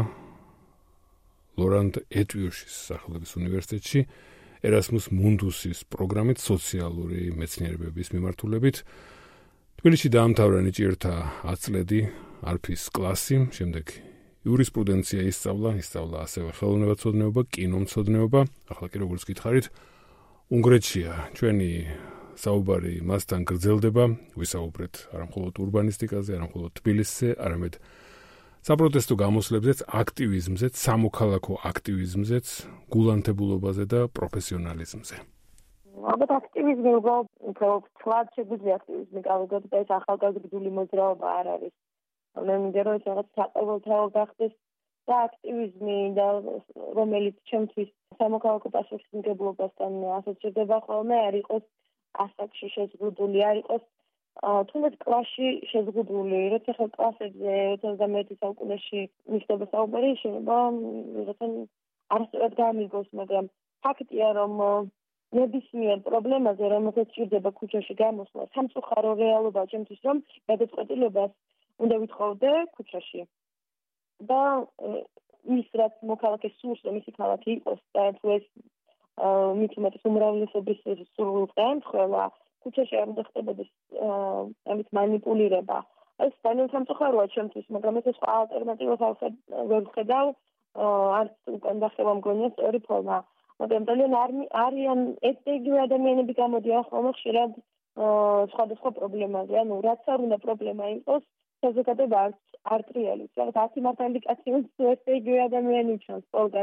ლორანტ ეტვიოშის სახელობის უნივერსიტეტში ერასმუს მუნდუსის პროგრამით სოციალური მეცნიერებების მიმართულებით. თბილისში დაამთავრა ნიჭიერთა ათი წლედი არფის კლასი, შემდეგ იურისპრუდენცია ისწავლა, ისწავლა ასევე ხელოვნებაცოდნეობა, კინომცოდნეობა. ახლა კი როგორც გითხარით, უნგრეთშია ჩვენი საუბარი მასთან გრძელდება. ვისაუბრეთ არა მხოლოდ ურბანისტიკაზე, არა მხოლოდ თბილისზე, არამედ საპროტესტო გამოსვლებზეც, აქტივიზმზეც, სამოქალაქო აქტივიზმზეც, გულანთებულობაზე და პროფესიონალიზმზე. ალბათ აქტივიზმი უბრალოდ ცლად შეგვიძლია აქტივიზმი გავიგოთ და ეს ახალგაზრდული მოძრაობა არ არის. მე მინდა რომ ეს რაღაც საყოველთაო გახდეს და აქტივიზმი და რომელიც ჩემთვის სამოქალაქო პასუხისმგებლობასთან ასოცირდება ხოლმე არ იყოს ასაკში შეზღუდული, არ იყოს თუნდაც კლასში შეზღუდული, როცა ხელ კლასებზე ოცდამეერთე საუკუნეში მისდევდა საუბარი, შეიძლება ვიღაცამ არასწორად გამიგოს, მაგრამ ფაქტია, რომ ნებისმიერ პრობლემაზე, რომელსაც ჭირდება ქუჩაში გამოსვლა, სამწუხარო რეალობა ჩემთვის, რომ გადაწყვეტილებას უნდა ვითხოვდე ქუჩაში. და ის რაც მოქალაქეს სურს, რომ ისი ქალაქი იყოს და თუ ეს მით უმეტეს უმრავლესობის სურვილს დაემთხვევა, ქუჩაში არ უნდა ხდებოდეს ამით მანიპულირება. ეს ძალიან სამწუხაროა ჩემთვის, მაგრამ ეს სხვა ალტერნატივას ვერ ვხედავ, არც უკან დახევა მგონია სწორი ფორმა. მაგრამ ძალიან არიან ეთნიკური ადამიანები გამოდიან ხოლმე ხშირად სხვადასხვა პრობლემაზე, ანუ რაც არ უნდა პრობლემა იყოს, საზოგადოება არ არ ტრიალებს. რაღაც ათი მართალი კაცი ეთნიკური ადამიანი ჩანს ყველგან.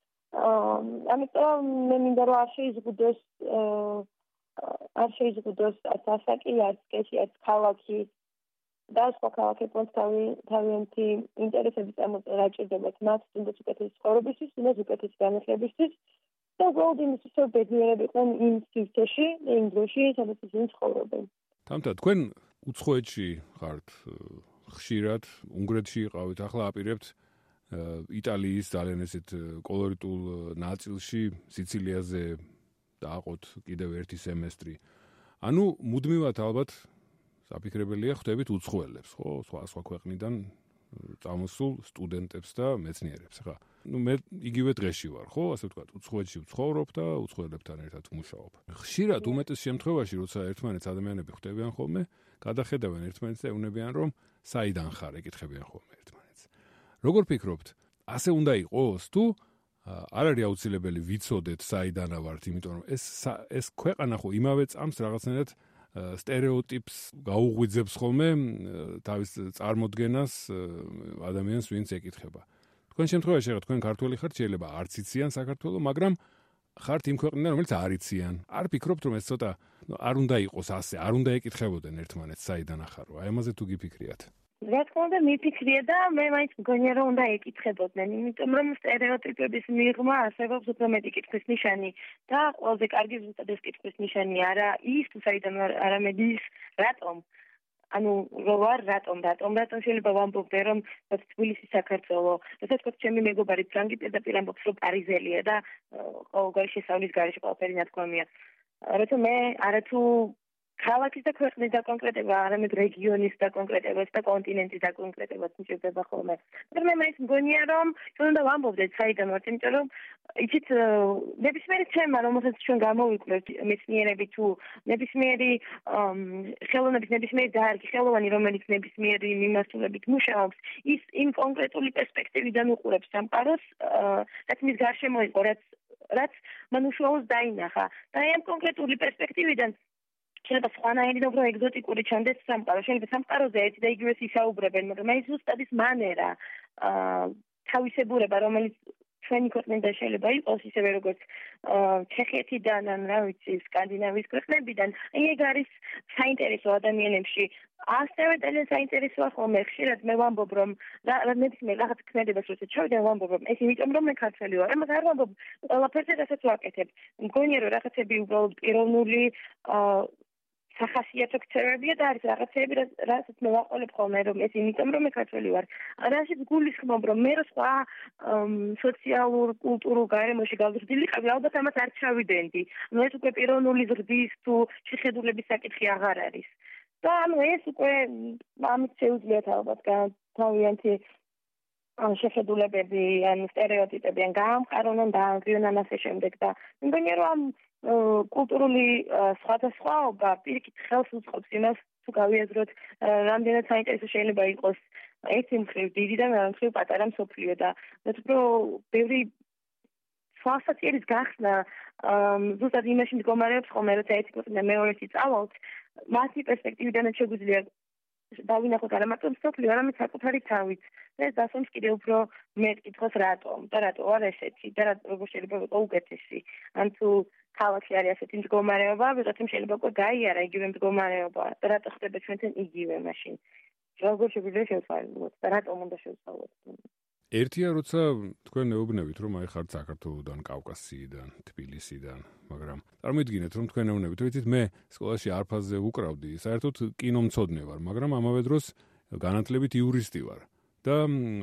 ამიტომ მე მინდა რომ არ შეიზღუდოს არ შეიზღუდოს ასაკი, არც კეში, არც ქალაქი და სხვა ქალაქებთან თავიანთი ინტერესები წამოწერა ჭირდებათ მათ, თუნდაც უკეთესი ცხოვრებისთვის, თუნდაც უკეთესი განათლებისთვის და უბრალოდ იმისთვის, რომ ბედნიერები იყვნენ იმ სივრცეში, იმ დროში, სადაც ისინი ცხოვრობენ. თამთა, თქვენ უცხოეთში ხართ ხშირად, უნგრეთში იყავით, ახლა აპირებთ იტალიის ძალიან ესეთ კოლორიტულ ნაწილში, სიცილიაზე დააყოთ კიდევ ერთი სემესტრი. ანუ მუდმივად ალბათ საფიქრებელია ხვდებით უცხოელებს, ხო, სხვა სხვა ქვეყნიდან წამოსულ სტუდენტებს და მეცნიერებს, ხა. ნუ მე იგივე დღეში ვარ, ხო, ასე ვთქვათ, უცხოეთში ვცხოვრობ და უცხოელებთან ერთად ვმუშაობ. ხშირად უმეტეს შემთხვევაში, როცა ერთმანეთს ადამიანები ხვდებიან ხოლმე, გადახედავენ ერთმანეთს და ეუბნებიან, რომ საიდან ხარ, ეკითხებიან ხოლმე ერთმანეთს. როგორ ფიქრობთ, ასე უნდა იყოს თუ არ არის აუცილებელი ვიცოდეთ საიდანა ვართ, იმიტომ რომ ეს ეს ქვეყანა ხო იმავე წამს რაღაცნაირად სტერეოტიპს გაუღვიძებს ხოლმე თავის წარმოდგენას ადამიანს, ვინც ეკითხება. თქვენ შემთხვევაში რა თქვენ ქართველი ხართ, შეიძლება არც იციან საქართველოს, მაგრამ ხართ იმ ქვეყნიდან, რომელიც არ იციან. არ ფიქრობთ რომ ეს ცოტა არ უნდა იყოს ასე, არ უნდა ეკითხებოდნენ ერთმანეთს საიდან ახარო. აი ამაზე თუ გიფიქრიათ? რა თქმა უნდა მიფიქრია და მე მაინც მგონია რომ უნდა ეკითხებოდნენ, იმიტომ რომ სტერეოტიპების მიღმა არსებობს უფრო მეტი კითხვის ნიშანი და ყველაზე კარგი ზუსტად ეს კითხვის ნიშანი არა ის თუ საიდან არამედ ის რატომ. ანუ რო ვარ რატომ რატომ რატომ შეიძლება ვამბობდე რომ თბილისი საქართველო, როდესაც თქვა ჩემი მეგობარი ფრანგი პირდაპირ ამბობს რომ პარიზელია და ყოველგვარი შესავლის გარეშე ყველაფერი ნათქვამია. როცა მე არათუ ქალაქის და ქვეყნის დაკონკრეტება, არამედ რეგიონის დაკონკრეტებას და კონტინენტის დაკონკრეტებას მჭირდება ხოლმე. მაგრამ მე მაინც მგონია რომ უნდა ვამბობდეთ საიდან ვართ, იმიტომ რომ იცით ნებისმიერი თემა, რომელსაც ჩვენ გამოვიკვირდით მეცნიერები თუ ნებისმიერი ხელოვნების ნებისმიერი დარგი, ხელოვანი, რომელიც ნებისმიერი მიმართულებით მუშაობს, ის იმ კონკრეტული პერსპექტივიდან უყურებს სამყაროს, რაც მის გარშემო იყო, რაც რაც მან უშუალოდ დაინახა. და ამ კონკრეტული პერსპექტივიდან შეიძლება სხვანაირი და უფრო ეგზოტიკური ჩანდეს სამყარო. შეიძლება სამყაროზე ერთი და იგივეს ისაუბრებენ, მაგრამ აი ზუსტად ის მანერა, თავისებურება, რომელიც ჩვენი ქვეყნიდან შეიძლება იყოს, ისევე როგორც ჩეხეთიდან, ან რა ვიცი, სკანდინავიის ქვეყნებიდან, აი ეგ არის საინტერესო ადამიანებში. ასევე ძალიან საინტერესოა ხოლმე ხშირად მე ვამბობ, რომ ნებისმიერ რაღაც ქმედებას როცა ჩავიდა, ვამბობ, რომ ეს იმიტომ რომ მე ქართველი ვარ, ამას არ ვამბობ ყველაფერზე, რასაც ვაკეთებ. მგონია რომ რაღაცები უბრალოდ პიროვნული სახასიათო ქცევებია და არის რაღაცეები, რასაც მე ვაყოლებ ხოლმე, რომ ეს იმიტომ რომ მე ქართველი ვარ. რაშიც გულისხმობ, რომ მე სხვა სოციალურ, კულტურულ გარემოში გავზრდილიყავი, ალბათ ამას არ ჩავიდენდი. ანუ ეს უკვე პიროვნული ზრდის თუ შეხედულების საკითხი აღარ არის. და ანუ ეს უკვე ამით შეუძლიათ ალბათ თავიანთი შეხედულებები ან სტერეოტიპები ან გაამყარონ და აღგრიონ ასე შემდეგ და მგონია რომ კულტურული სხვადასხვაობა პირიქით ხელს უწყობს იმას თუ გავიაზროთ რამდენად საინტერესო შეიძლება იყოს ერთი მხრივ დიდი და მეორე მხრივ პატარა მსოფლიო და რაც უფრო ბევრი თვალსაჩინოს გახსნა ზუსტად იმაში მდგომარეობს ხოლმე როცა ერთი ქვეყანა მეორეთი წავალთ მათი პერსპექტივიდან შეგვიძლია დავინახოთ არა მარტო მსოფლიო არამედ საკუთარი თავით ეს დასვამს კიდევ უფრო მეტ კითხვას რატომ და რატო არ ესეთი და როგორ შეიძლება იყოს უკეთესი ან თუ ქალაქში არის ასეთი მდგომარეობა ვიღაცამ შეიძლება უკვე გაიარა იგივე მდგომარეობა და რატო ხდება ჩვენთან იგივე მაშინ როგორ შეგვიძლია შევცვალოთ და რატომ უნდა შევცვალოთ ერთია როცა თქვენ ეუბნებით რომ აი ხართ საქართველოსდან, კავკასიიდან, თბილისიდან, მაგრამ წარმოიდგინეთ რომ თქვენ ეუბნებით რომ იცით მე სკოლაში არფაზე უკრავდი, საერთოდ კინომცოდნე ვარ, მაგრამ ამავე დროს განათლებით იურისტი ვარ და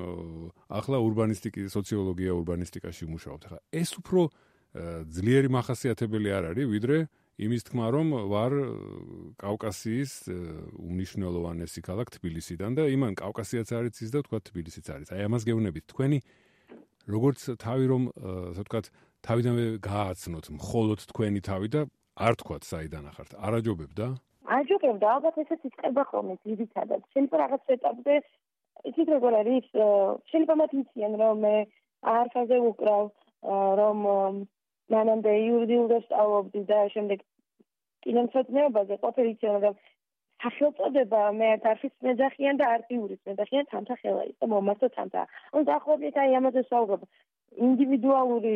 ახლა урბანისტიკი, სოციოლოგია, урბანისტიკაში მუშაობ. ხა ეს უფრო ძლიერი მახასიათებელი არ არის, ვიდრე იმის თქმა რომ ვარ კავკასიის უმნიშვნელოვანესი ქალაქ თბილისიდან და იმან კავკასიაც არის ის და თქვა თბილისიც არის. აი ამას გეუბნებით თქვენი როგორც თავი რომ ასე ვთქვათ თავიდანვე გააცნოთ მხოლოდ თქვენი თავი და არ თქვათ საიდან ახართ. არაჯობებდა? არაჯობებდა, ალბათ ესეც იწყება ხოლმე ძირითადად. შეიძლება რაღაც ეტაპზე იცით როგორ არის შეიძლება მათ იციან რომ მე არხაზე უკრავ რომ მანამდე იურიდიულ დასწავლობდი და შემდეგ კინომცოდნეობაზე ყოფილი იციან რომ სახელწოდება მე არხის მეძახიან და არც იურის მეძახიან თამთა ხელა იყო მომართო თამთა. ანუ დაახლოებით აი ამაზე საუბრობ ინდივიდუალური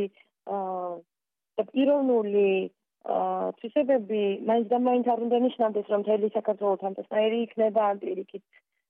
და პიროვნული თვისებები მაინც და მაინც არ უნდა ნიშნავდეს რომ მთელი საქართველო თამთასნაირი იქნება ან პირიქით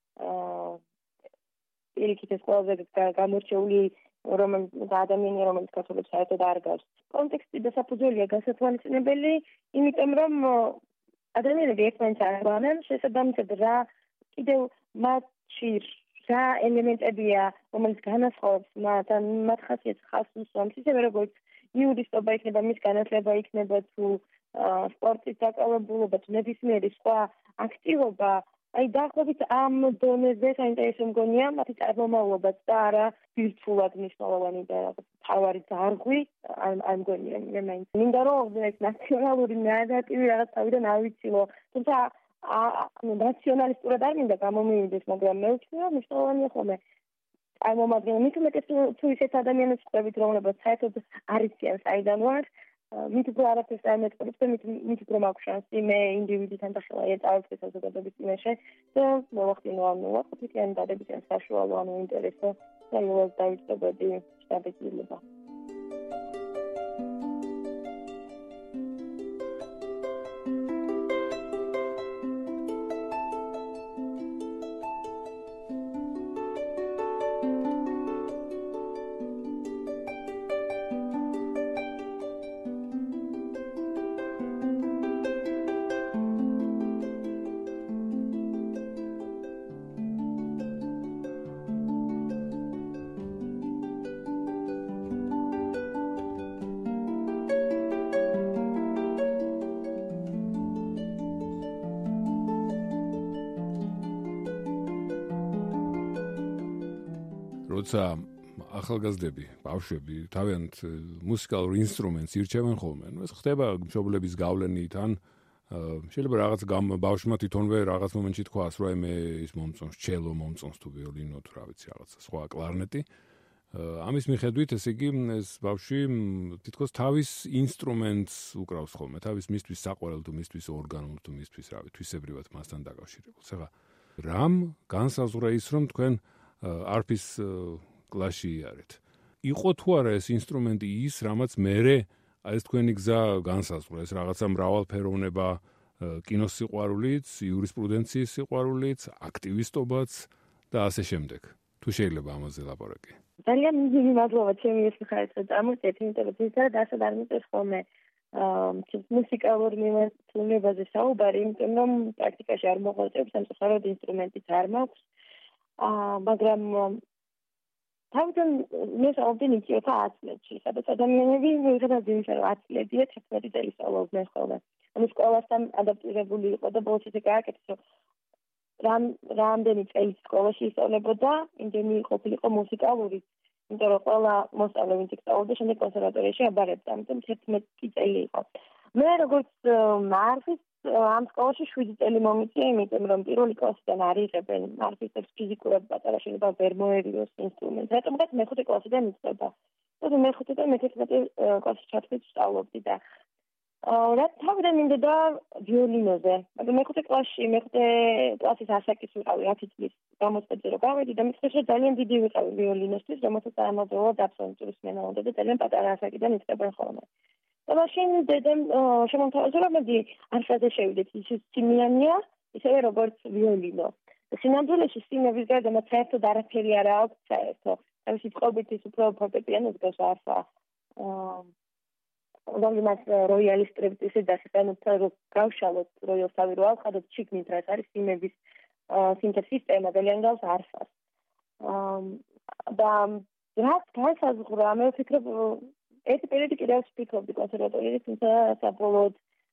პირიქით ეს ყველაზე გამორჩეული რომელიც ადამიანი რომელიც საქართველოს საერთოდ არ გავს. კონტექსტი და საფუძველია გასათვალისწინებელი, იმიტომ რომ ადამიანები ერთმანეთს არ აღვანან, შესაბამისად რა კიდევ მათში რა ელემენტებია, რომელიც განასხვავებს მათ, ან მათ ხასიათს ხაზს უსვამს, ისევე როგორც იურისტობა იქნება, მის განათლება იქნება თუ სპორტის დაკავებულობა, თუ ნებისმიერი სხვა აქტივობა, აი დაახლოებით ამ დონეზე საინტერესო მგონია მათი წარმომავლობაც და არა ვირტუალურად მნიშვნელოვანი და თავარი ძარღვი არ მგონია მე მაინც მინდა რომ ეს ნაციონალური ნარატივი რაღაც თავიდან ავიცილო თუმცა ნაციონალისტურად არ მინდა გამომივიდეს მაგრამ მე ვთქვი რომ მნიშვნელოვანია ხოლმე წარმომადგენელი მით უმეტეს თუ ისეთ ადამიანებს ხვდებით რომლებიც საერთოდ არ იციან საიდან ვარ მით უფრო არაფერს არ მეტყველებს და მით უფრო მაქვს შანსი მე ინდივიდთან და ხელა ეწავებს საზოგადოების წინაშე და მოვახდინო ამ უახლოთი ან დადებითი ან საშუალო ან ინტერესო და იუას დავიწყებოდი შტაბეჭდილება. როცა ახალგაზრდები, ბავშვები თავიანთ მუსიკალურ ინსტრუმენტს ირჩევენ ხოლმე, ეს ხდება მშობლების გავლენით ან შეიძლება რაღაც ბავშვმა თვითონვე რაღაც მომენტში თქვას, რომ მე ის მომწონს ჩელო, მომწონს თუ ვიოლინო თუ რა ვიცი რაღაცა სხვა კლარნეტი. ამის მიხედვით ესე იგი ეს ბავშვი თითქოს თავის ინსტრუმენტს უკრავს ხოლმე, თავის მისთვის საყვარელ თუ მისთვის ორგანულ თუ მისთვის რავი, თვისებრივად მასთან დაკავშირებულს. ეხლა რამ განსაზღვრა ის რომ თქვენ არფის კლასში იარეთ. იყო თუ არა ეს ინსტრუმენტი ის, რამაც მერე ეს თქვენი გზა განსაზღვრა, ეს რაღაცა მრავალფეროვნება, კინოს სიყვარულიც, იურისპრუდენციის სიყვარულიც, აქტივისტობაც და ასე შემდეგ. თუ შეიძლება ამაზე ლაპარაკი. ძალიან დიდი მადლობა ჩემი ეს მხარეს წამოსდეთ, იმიტომ რომ ისე დასად არ მიწევს ხოლმე მუსიკალურ მიმართულებაზე საუბარი, იმიტომ რომ პრაქტიკაში არ მოღვაწეობს, სამწუხაროდ ინსტრუმენტიც არ მაქვს. მაგრამ თავიდან მე ვსწავლობდი ნიჭიერთა ათ წლებში, სადაც ადამიანები მიუხედავად იმისა, რომ ათ წლებია, თერთმეტი წელი სწავლობდნენ ხოლმე. ანუ სკოლასთან ადაპტირებული იყო და ბოლოს ისე გააკეთეს, რომ რამ რამდენი წელი სკოლაში ისწავლებოდა, იმდენი ყოფილიყო მუსიკალური, იმიტომ რომ ყველა მოსწავლე ვინც ისწავლობდა, შემდეგ კონსერვატორიაში აბარებდა, ამიტომ თერთმეტი წელი იყო. მე როგორც მარხის ამ სკოლაში შვიდი წელი მომიწია, იმიტომ რომ პირველი კლასიდან არ იღებენ მარხისტებს ფიზიკურად პატარა შეიძლება ვერ მოერიოს ინსტრუმენტს. რატომღაც მეხუთე კლასიდან იწყება. და მეხუთე და მეთერთმეტე კლასში ჩათვლით ვსწავლობდი და რა თავიდან მინდოდა ვიოლინოზე. მაგრამ მეხუთე კლასში, მეხუთე კლასის ასაკის ვიყავი ათი წლის გამოცდაზე რომ გავედი და მithres რომ ძალიან დიდი ვიყავი ვიოლინოსთვის, რომელსაც ამავდროულად აბსოლუტურის მენა უნდა და ძალიან პატარა ასაკიდან იწყებენ ხოლმე. და მაშინ დედამ შემომთავაზა რომ მედი არხაზე შევიდეთ, ის სიმიანია, ისევე როგორც ვიოლინო. სინამდვილეში სიმების გარდა მათ საერთოდ არაფერი არ აქვს საერთო. თავისი წყობით ის უფრო ფორტეპიანოს გავს არხა. რომლიმაც როიალის ტრიპტისი დასწრებთ რომ გავშალოთ როიალსავი რო ავხადოთ ჩიქნით რაც არის სიმების სიმთა სისტემა ძალიან გავს არხას. და რაც განსაზღვრა მე ვფიქრობ ეს პერიოდი კიდევ ვფიქრობდი კონსერვატორიის თუმცა საბოლოოდ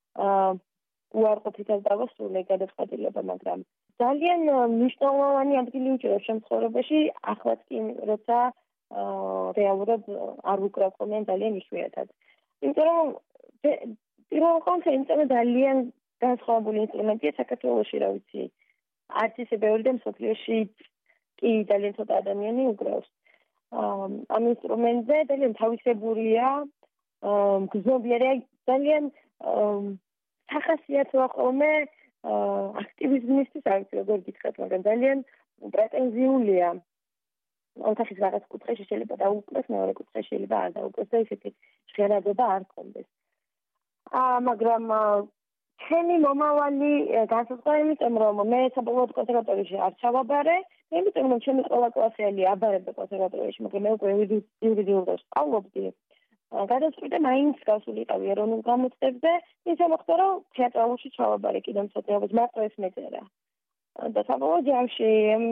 უარყოფითად დავასრულე გადაწყვეტილება, მაგრამ ძალიან მნიშვნელოვანი ადგილი უჭირავს ჩემ ცხოვრებაში, ახლაც კი როცა რეალურად არ ვუკრავ ხოლმე ძალიან იშვიათად. იმიტომ რომ პირველ ყოვლისა ინსტრუმენტი ძალიან განსხვავებული ინსტრუმენტია საქართველოში, რა ვიცი. არც ისე ბევრი და მსოფლიოში კი ძალიან ცოტა ადამიანი უკრავს. ამ ინსტრუმენტზე ძალიან თავისებურია, გრძნობიერია, ძალიან სახასიათოა ხოლმე აქტივიზმისთვის, არ ვიცი როგორ გითხრათ, მაგრამ ძალიან პრეტენზიულია. ოთახის რაღაც კუთხეში შეიძლება დაუკვეს, მეორე კუთხეში შეიძლება არ დაუკვეს და ისეთი ჟღერადობა არ გქონდეს. მაგრამ ჩემი მომავალი განსაზღვრა იმიტომ, რომ მე საბოლოოდ კონსერვატორიაში არ ჩავაბარე, იმიტომ რომ ჩემი ყველა კლასელი აბარებდა კონსერვატორიაში, მაგრამ მე უკვე იურიდიულად სწავლობდი. გადაწყვიტე მაინც გავსულიყავი ეროვნულ გამოცდებზე, ისე მოხდა, რომ თეატრალურში ჩავაბარე კინომსახიობის მარტო ეს მეწერა. და საბოლოოდ ჯამში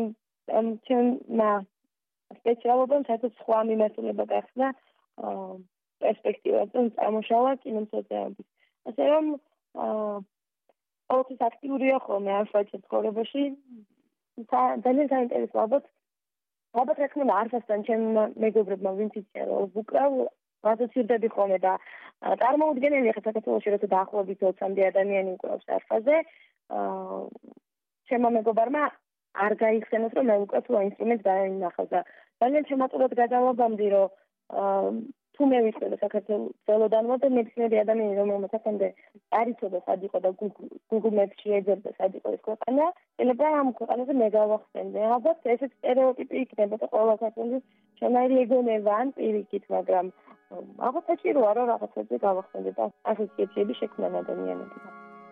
ჩემმა სპეციალობამ საერთოდ სხვა მიმართულება გახსნა პერსპექტივაზე წამოშალა კინომსახიობის. ასე რომ ყოველთვის აქტიურია ხოლმე ამ საერთოდ ცხოვრებაში. ძალიან საინტერესო ალბათ. ალბათ რა თქმა უნდა არხასთან ჩემ მეგობრებმა ვინც იციან რომ ვუკრავ ასოცირდები ხოლმე და წარმოუდგენელია ხა საქართველოში როცა დაახლოებით ოცამდე ადამიანი უკრავს არხაზე. ჩემმა მეგობარმა არ გაიხსენოს რომ მე უკვე თუ ინსტრუმენტს დაინახავს და ძალიან შემატურად გადავაბამდი რომ თუ მე ვიყიდე საქართველოსდანვე და მეცნიერი ადამიანი რომელმაც აქამდე არ იცოდა სად იყო და Google Maps-ში ეძებდა სად იყო ეს ქვეყანა, შეიძლება ამ ქვეყანაზე მე გავახსენდე. ალბათ ესეც სტერეოტიპი იქნება და ყველა საქართველოს შემაირი ეგონება ან პირიქით, მაგრამ ალბათ საჭიროა რომ რაღაცებზე გავახსენდე და ასოციაციები შექმნან ადამიანებთან.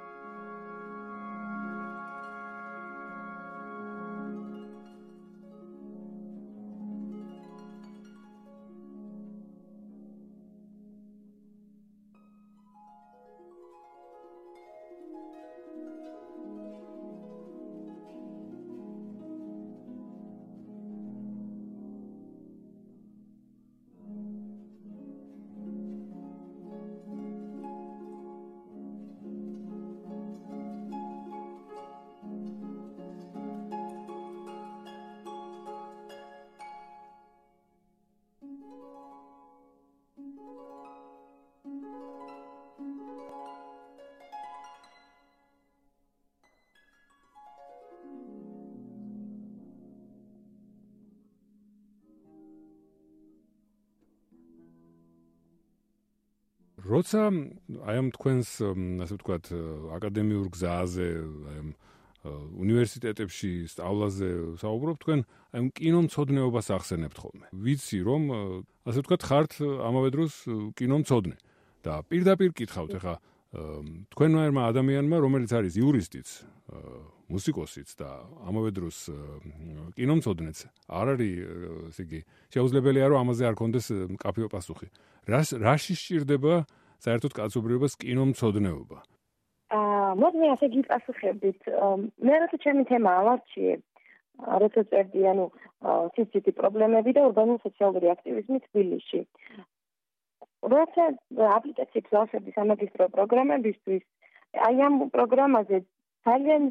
როცა აი ამ თქვენს ასე ვთქვათ აკადემიურ გზაზე, აი ამ უნივერსიტეტებში სწავლაზე საუბრობ, თქვენ აი კინომცოდნეობას ახსენებთ ხოლმე. ვიცი რომ ასე ვთქვათ ხართ ამავე დროს კინომცოდნე და პირდაპირ კითხავთ ახლა თქვენმა ადამიანმა, რომელიც არის იურისტიც, მუსიკოსიც და ამავე დროს კინომცოდნეც, არ არის ესე იგი შეუძლებელია რომ ამაზე არ კონდეს მკაფიო პასუხი. რას რაში სჭირდება საერთოდ კაცობრიობას კინომცოდნეობა? აა, მოდი ასე გიპასუხებით. მე როცა ჩემი თემა ავარჩიე, როცა წერდი, ანუ სიცივი პრობლემები და ურბანული სოციალური აქტივიზმი თბილისში. როცა აპლიკაციებს ვავსებდი სამაგისტრო პროგრამებისთვის, აი ამ პროგრამაზე ძალიან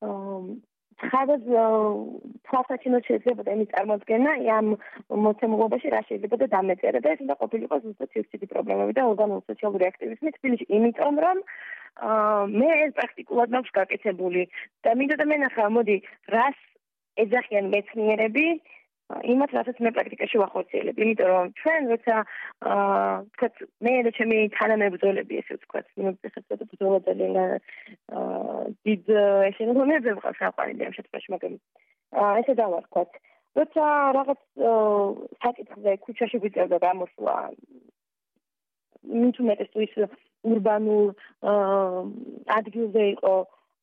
ხადად თვალსაჩინოდ შეიძლება იმის წარმოქმნა, ამ მოცემულობაში რა შეიძლება დამეწერა და ეს უნდა ყოფილიყო ზუსტად სიცივი პრობლემები და ურბანული სოციალური აქტივიზმი თბილისში, იმიტომ რომ მე ეს პრაქტიკულად მაქვს გაკეთებული და მინდა და მენახა, მოდი, რას ეძახიან მეცნიერები, იმათ, რასაც მე პრაქტიკაში ვახორციელებ, იმიტომ რომ ჩვენ როცა ვთქვათ, მე და ჩემი თანამებრძოლები, ესე ვთქვათ, წესებსა და ბრძოლა ძალიან დიდ ეშენონებზე ვყავს საყვარელი ამ შემთხვევაში, მაგრამ ესე დავარქვათ, როცა რაღაც საკითხზე ქუჩაში გვიწევდა გამოსვლა, მით უმეტეს თუ ის ურბანულ ადგილზე იყო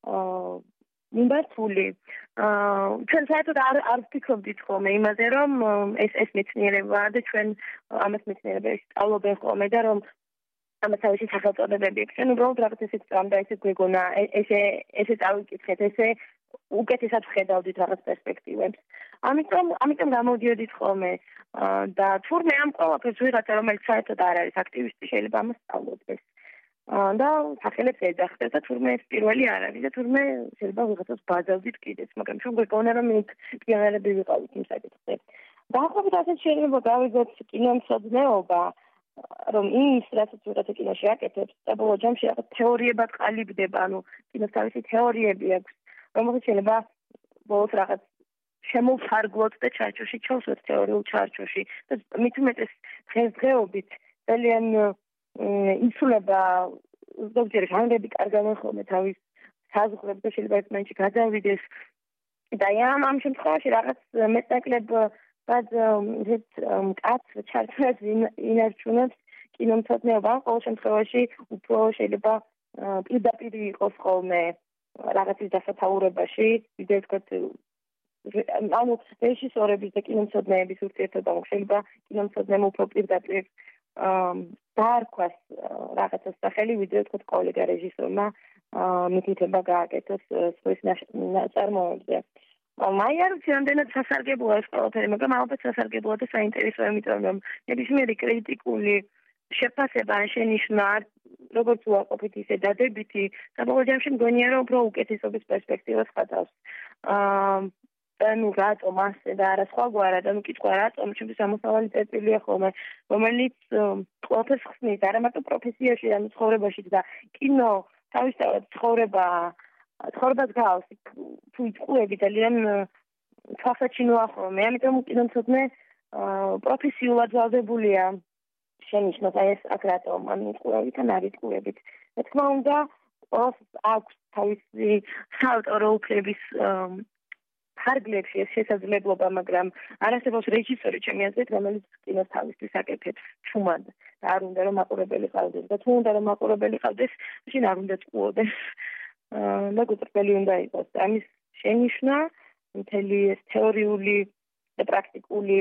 მიმართული. ჩვენ საერთოდ არ არ ვფიქრობდით ხოლმე იმაზე, რომ ეს ეს მეცნიერებაა და ჩვენ ამას მეცნიერებაში სწავლობენ ხოლმე და რომ ამას თავისი სახელწოდებები აქვს. ჩვენ უბრალოდ რაღაც ესეც წამდა, ესე გვეგონა, ესე ესე წავიკითხეთ, ესე უკეთესად ვხედავდით რაღაც პერსპექტივებს. ამიტომ ამიტომ გამოდიოდით ხოლმე და თურმე ამ ყველაფერს ვიღაცა, რომელიც საერთოდ არ არის აქტივისტი, შეიძლება ამას სწავლობდეს. და სახელებს ეძახდეს და თურმე ეს პირველი არ არის და თურმე შეიძლება ვიღაცას ბაძავდით კიდეც, მაგრამ ჩვენ გვეკონა რომ იქ პიონერები ვიყავით იმ საკითხზე. დაახლოებით ასეთ შეიძლება გავიგოთ კინომცოდნეობა, რომ ის რასაც ვიღაცა კინოში აკეთებს, და ბოლო ჯამში რაღაც თეორიებად ყალიბდება, ანუ კინოს თავისი თეორიები აქვს, რომელიც შეიძლება ბოლოს რაღაც შემოვფარგლოთ და ჩარჩოში ჩავსვათ თეორიულ ჩარჩოში და მით უმეტეს დღესდღეობით ძალიან იცვლება ზოგჯერ ჟანრები კარგავენ ხოლმე თავის საზღვრებს და შეიძლება ერთმანეთში გადავიდეს და ამ ამ შემთხვევაში რაღაც მეტნაკლებ ბად ეს კაც ჩართვას ინარჩუნებს კინომცოდნეობა ყოველ შემთხვევაში უფრო შეიძლება პირდაპირ იყოს ხოლმე რაღაცის დასათაურებაში ვიდრე თქვათ ანუ რეჟისორების და კინომცოდნეების ურთიერთობა შეიძლება კინომცოდნემ უფრო პირდაპირ დაარქვას რაღაცას სახელი, ვიდრე თქვათ კოლეგა რეჟისორმა მითითება გააკეთოს სხვის ნაწარმოებზე. მაი არ ვიცი, რამდენად სასარგებლოა ეს ყველაფერი, მაგრამ ალბათ სასარგებლოა და საინტერესოა, იმიტომ რომ ნებისმიერი კრიტიკული შეფასება ან შენიშვნა როგორც უარყოფით, ისე დადებითი, საბოლოო ჯამში მგონია, რომ უფრო უკეთესობის პერსპექტივას ხატავს. ანუ რატომ ასე და არა სხვაგვარად, ანუ კითხვა რატომ ჩემთვის ამოსავალი წერტილია ხოლმე, რომელიც ყველაფერს ხსნის, არა მარტო პროფესიაში, ანუ ცხოვრებაში და კინო თავისთავად ცხოვრება ცხოვრებას გავს, თუ იტყუები ძალიან თვალსაჩინოა ხოლმე, ამიტომ კინომცოდნე პროფესიულად ვალდებულია შენიშნოს აი ეს აქ რატომ, ანუ იტყუებით ან არ იტყუებით. რა თქმა უნდა, აქვს თავისი საავტორო უფლების ფარგლებში ეს შესაძლებლობა, მაგრამ არ არსებობს რეჟისორი ჩემი აზრით, რომელიც კინოს თავისთვის აკეთებს ჩუმად და არ უნდა რომ მაყურებელი ყავდეს და თუ უნდა რომ მაყურებელი ყავდეს, მაშინ არ უნდა წყვოდეს. და გუწრფელი უნდა იყოს. ამის შენიშვნა მთელი ეს თეორიული და პრაქტიკული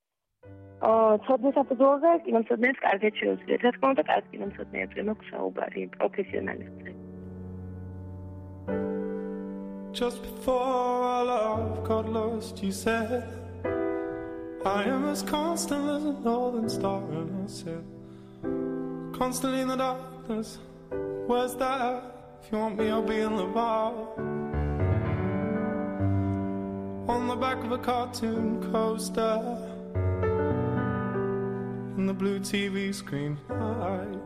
ცოდნის საფუძველზე კინომცოდნეებს კარგად შეუძლიათ. რა თქმა უნდა, კარგ კინომცოდნეებზე მაქვს საუბარი პროფესიონალებზე. Just before our love got lost, you said, I am as constant as a northern star. And I said, constantly in the darkness, where's that? If you want me, I'll be in the bar. On the back of a cartoon coaster, in the blue T V screen light.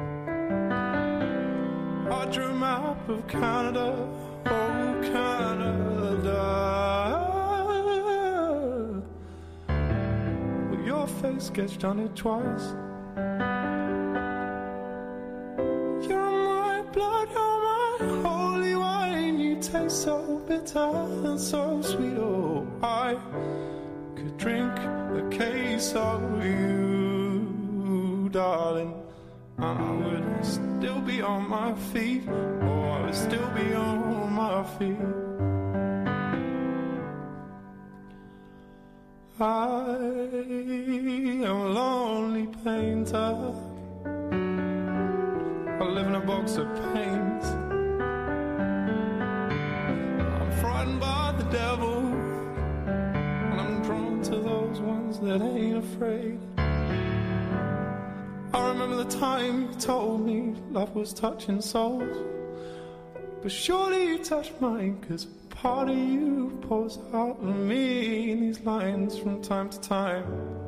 I drew a map of Canada. Oh, Canada, but your face gets done it twice. You're my blood, you're my holy wine. You taste so bitter and so sweet. Oh, I could drink a case of you, darling, and I would still be on my feet. Oh, I would still be on my feet. I am a lonely painter box of paints. I'm frightened by the devil, and I'm drawn to those ones that ain't afraid. I remember the time you told me love was touching souls, but surely you touched mine, 'cause part of you pours out of me in these lines from time to time.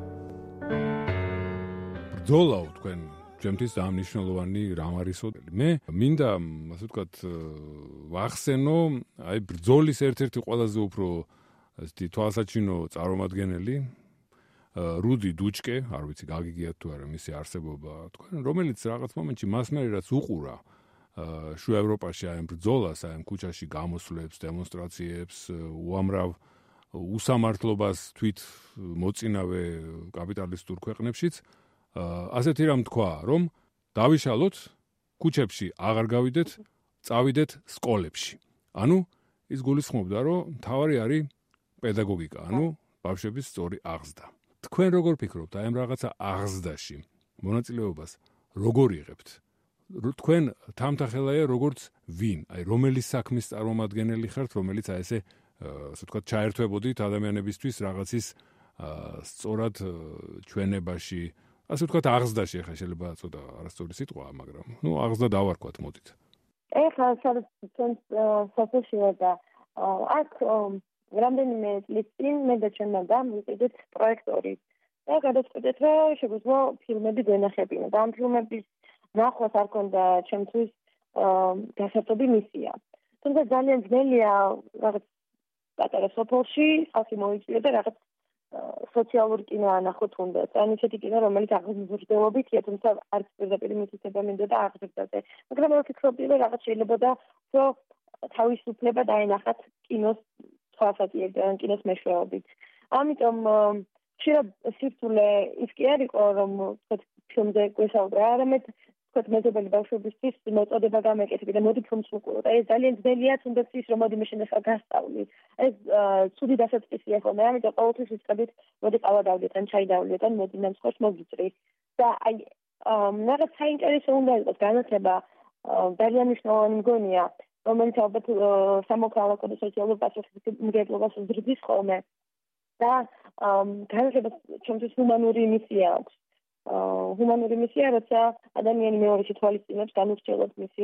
ბრძოლაო თქვენ ჩემთვის ძალიან მნიშვნელოვანი რამ არისო. მე მინდა ასე ვთქვათ ვახსენო აი ბრძოლის ერთ-ერთი ყველაზე უფრო ასეთი თვალსაჩინო წარმომადგენელი რუდი დუჩკე, არ ვიცი გაგიგიათ თუ არა მისი არსებობა, თქვენ რომელიც რაღაც მომენტში მას მე რაც უყურა შუა ევროპაში აი ბრძოლას, აი ქუჩაში გამოსვლებს, დემონსტრაციებს, უამრავ უსამართლობას თვით მოწინავე კაპიტალისტურ ქვეყნებშიც, ასეთი რამ თქვა, რომ დავიშალოთ, ქუჩებში აღარ გავიდეთ, წავიდეთ სკოლებში. ანუ ის გულისხმობდა, რომ მთავარი არის პედაგოგიკა, ანუ ბავშვების სწორი აღზრდა. თქვენ როგორ ფიქრობთ აი ამ რაღაცა აღზრდაში მონაწილეობას როგორ იღებთ? თქვენ თამთახელაა როგორც ვინ, აი რომელი საქმის წარმომადგენელი ხართ, რომელიც აი ესე ასე ვთქვათ ჩაერთვებოდით ადამიანებისთვის რაღაცის სწორად ჩვენებაში, ასე ვთქვათ აღზრდაში, ახლა შეიძლება ცოტა არასწორი სიტყვაა, მაგრამ ნუ აღზრდა დავარქვათ, მოდით. ეხლა სადაც თქვენ საფუძვია და აქ რამდენიმე წლის წინ მე და ჩემმა დამივიდეთ პროექტორი და გადაწყვეტეთ, რომ შეგვიძლია ფილმები განახებინა და ამ ფილმების ნახვას არ ქონდა ჩემთვის გასართობი მისია. თუმცა ძალიან ძნელია რაღაც პატარა სოფელში ხალხი მოიწვია და რაღაც სოციალური კინო ანახოთ უნდათ. ან ისეთი კინო, რომელიც აღზრდელობითია, თუმცა არც პირდაპირ მითითება მინდოდა აღზრდაზე. მაგრამ მე ვფიქრობდი, რომ რაღაც შეიძლება, რომ თავისუფლება დაენახათ კინოს თვალსაჩინო კინოს მეშვეობით. ამიტომ შეიძლება სირთულე ის კი არ იყო, რომ თქვათ ფილმზე გვესაუბრა, არამედ თქვათ მეზობელი ბავშვებისთვის მოწოდება გამეკეთები და მოდი ფილმს ვუყუროთ. ეს ძალიან ძნელია, თუნდაც ის რომ მოდი მე შენახა გასწავლი. ეს ცუდი დასაწყისია ხოლმე, ამიტომ ყოველთვის ვიწყებით, მოდი ყავა დავდეთ ან ჩაი დავდეთ ან მოდი ნამსხოს მოგიწრი. და აი რაღაც საინტერესო უნდა იყოს განათლება ძალიან მნიშვნელოვანი მგონია, რომელიც ალბათ სამოქალაქო და სოციალურ პასუხისმგებლობას უძრდის ხოლმე. და განათლება ჩემთვის ჰუმანური მისია აქვს. ჰუმანური მისია, როცა ადამიანი მეორეში თვალისწინებს განურჩევლად მისი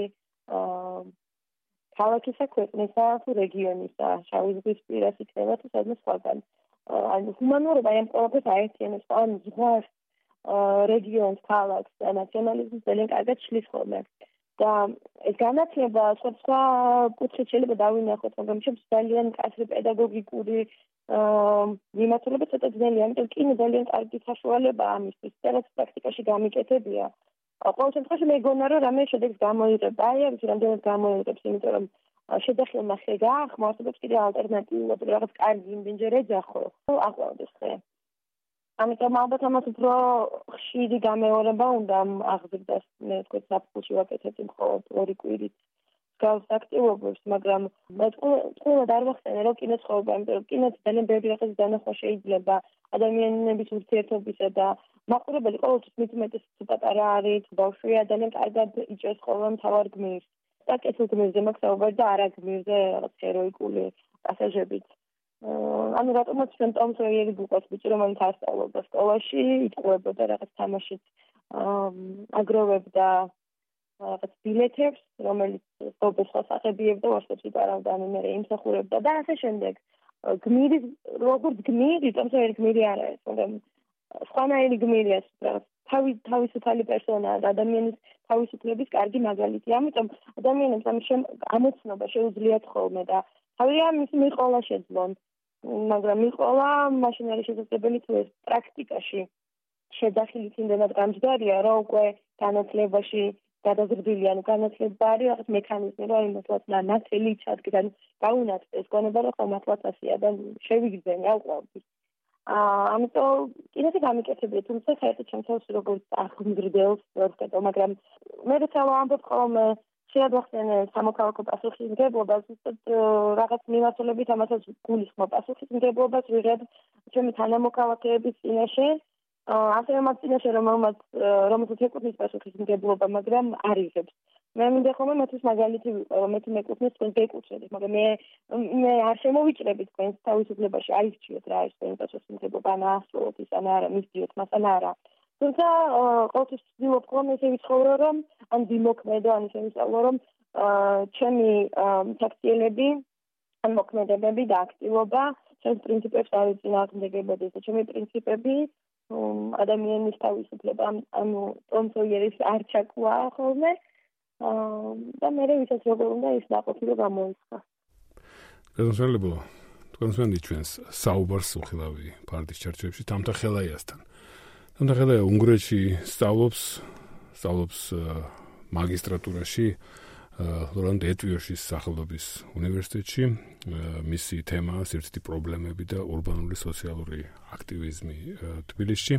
ქალაქისა, ქვეყნისა თუ რეგიონისა, შავი ზღვის პირას იქნება თუ სადმე სხვაგან. ანუ ჰუმანურობა ამ ყველაფერს აერთიანებს, ან ზღვას, რეგიონს, ქალაქს და ნაციონალიზმს ძალიან კარგად შლის ხოლმე. და ეს განათლება სხვა კუთხით შეიძლება დავინახოთ, მაგრამ ჩემს ძალიან კაცრი პედაგოგიკური მიმართულება ცოტა ძნელია, ამიტომ კინო ძალიან კარგი საშუალებაა ამისთვის, რაც პრაქტიკაში გამიკეთებია. ყოველ შემთხვევაში მე გონა რომ რამე შედეგს გამოიღება, აი არის რამდენად გამოიღებს, იმიტომ რომ შედახილმა ხე გაახმარებს კიდე ალტერნატიულად რაღაც კარგი იმენჯერ ეძახო, აყვავდეს ხე. ამიტომ ალბათ ამას უფრო ხშირი გამეორება უნდა აღზრდას, მე თქვენ საფუძვლში ვაკეთებ მხოლოდ ორი კვირით გავს აქტივობებს, მაგრამ მე ყველა არ ვახსენე, რომ კინო ცხოვრება, იმიტომ რომ კინოც ძალიან ბევრი რაღაც დანახვა შეიძლება ადამიანების ურთიერთობისა და მაყურებელი ყოველთვის მithumetes თუ პატარა არის, თუ ბავშვია, ძალიან კარგად იჭერს ყოველ მთავარ გმირს. და კეთილ გმირზე მაქვს საუბარი და არა გმირზე რაღაც ჰეროიკული პასაჟებით. ანუ რატომაც ჩვენ ტომ სოიერი გუყავს ბიჭი, რომელიც ასწავლობდა სკოლაში, იტყუებოდა რაღაც თამაშით აგროვებდა რაღაც ბილეთებს, რომელიც სპორტის ხასაღებიებდა, ვარსკვლავს იპარავდა, ანუ მე იმსახურებდა და ასე შემდეგ. გმირი, როგორც გმირი, ტომ სოიერი გმირი არ არის, მაგრამ სხვანაირი გმირია, თავი თავისუფალი პერსონაა და ადამიანის თავისუფლების კარგი მაგალითი. ამიტომ ადამიანებს ამ ამოცნობა შეუძლიათ ხოლმე და თავია მის მიყოლა შეძლონ. მაგრამ მიყოლა მაშინ არის შესაძლებელი თუ ეს პრაქტიკაში შედახილით იმდენად გამჯდარია, რომ უკვე განათლებაში გადაზრდილი, ანუ განათლება არის რაღაც მექანიზმი, რომ იმათაც ნათელი ჩადგა, გაუნათდეს გონება, რომ ხომ მართლაც ასია და შევიგრძენე აუყავდი. ამიტომ კიდევ გამიკეთებია, თუმცა საერთოდ ჩემთვის როგორც აღმგრდელს ვერკეთო, მაგრამ მე როცა ვამბობ ხოლმე შეადვახსენე სამოქალაქო პასუხისმგებლობას, უბრალოდ რაღაც მიმართულებით ამასაც გულისხმობ პასუხისმგებლობას ვიღებ ჩემი თანამოქალაქეების წინაშე, ასევე მათ წინაშე, რომელმაც რომელსაც ეკუთვნის პასუხისმგებლობა, მაგრამ არ იღებს. მე მინდა ხოლმე მათთვის მაგალითი ვიყო, რომ მეთი მეკუთვნეს თქვენ გეკუთვნით, მაგრამ მე მე არ შემოვიჭრები თქვენს თავისუფლებაში აირჩიოთ რა არის თქვენი პასუხისმგებლობა, ნაასრულოთ ის ან არა, მისდიოთ მას ან არა. თუმცა ყოველთვის ვცდილობ ხოლმე ესე ვიცხოვრო, რომ ან ვიმოქმედო, ან ისე ვისწავლო, რომ ჩემი საქციელები, ან მოქმედებები და აქტივობა ჩემს პრინციპებს არ ეწინააღმდეგებოდეს და ჩემი პრინციპები ადამიანის თავისუფლება, ანუ ტომ სოიერის არ ჩაკვა ხოლმე და მე ვისაც როგორ უნდა ის დაყოფილო გამოიცხა. გასასვლელო თქვენსვენდი ჩვენს საუბარს უხილავი ფარდის ჩარჩოებში თამთა ხელაიასთან. თამთა ხელაია უნგრეთში სწავლობს, სწავლობს მაგისტრატურაში ლორან დეტვიოშის სახელობის უნივერსიტეტში. მისი თემაა სივრცითი პრობლემები და ურბანული სოციალური აქტივიზმი თბილისში.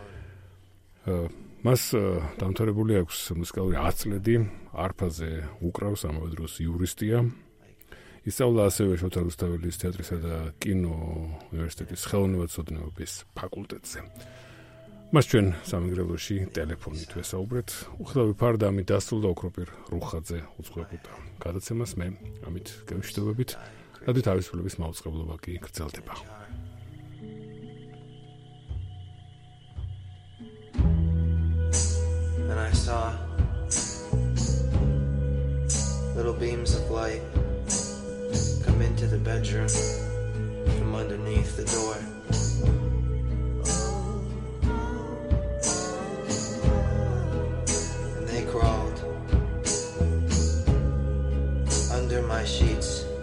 მას დამთავრებული აქვს მუსიკალური ათწლედი, არფაზე უკრავს, ამავე დროს იურისტია. ისწავლა ასევე შოთა რუსთაველის თეატრისა და კინო უნივერსიტეტის ხელოვნებათმცოდნეობის ფაკულტეტზე. მას ჩვენ სამეგრელოში ტელეფონით ვესაუბრეთ. უხილავი ფარდა ამით დასრულდა, ოქროპირ რუხაძე უძღვებოდა გადაცემას. მე ამით გევშვიდობებით. რადიო თავისუფლების მაუწყებლობა კი გრძელდება. And I saw little beams of light come into the bedroom from underneath the door. And they crawled under my sheets.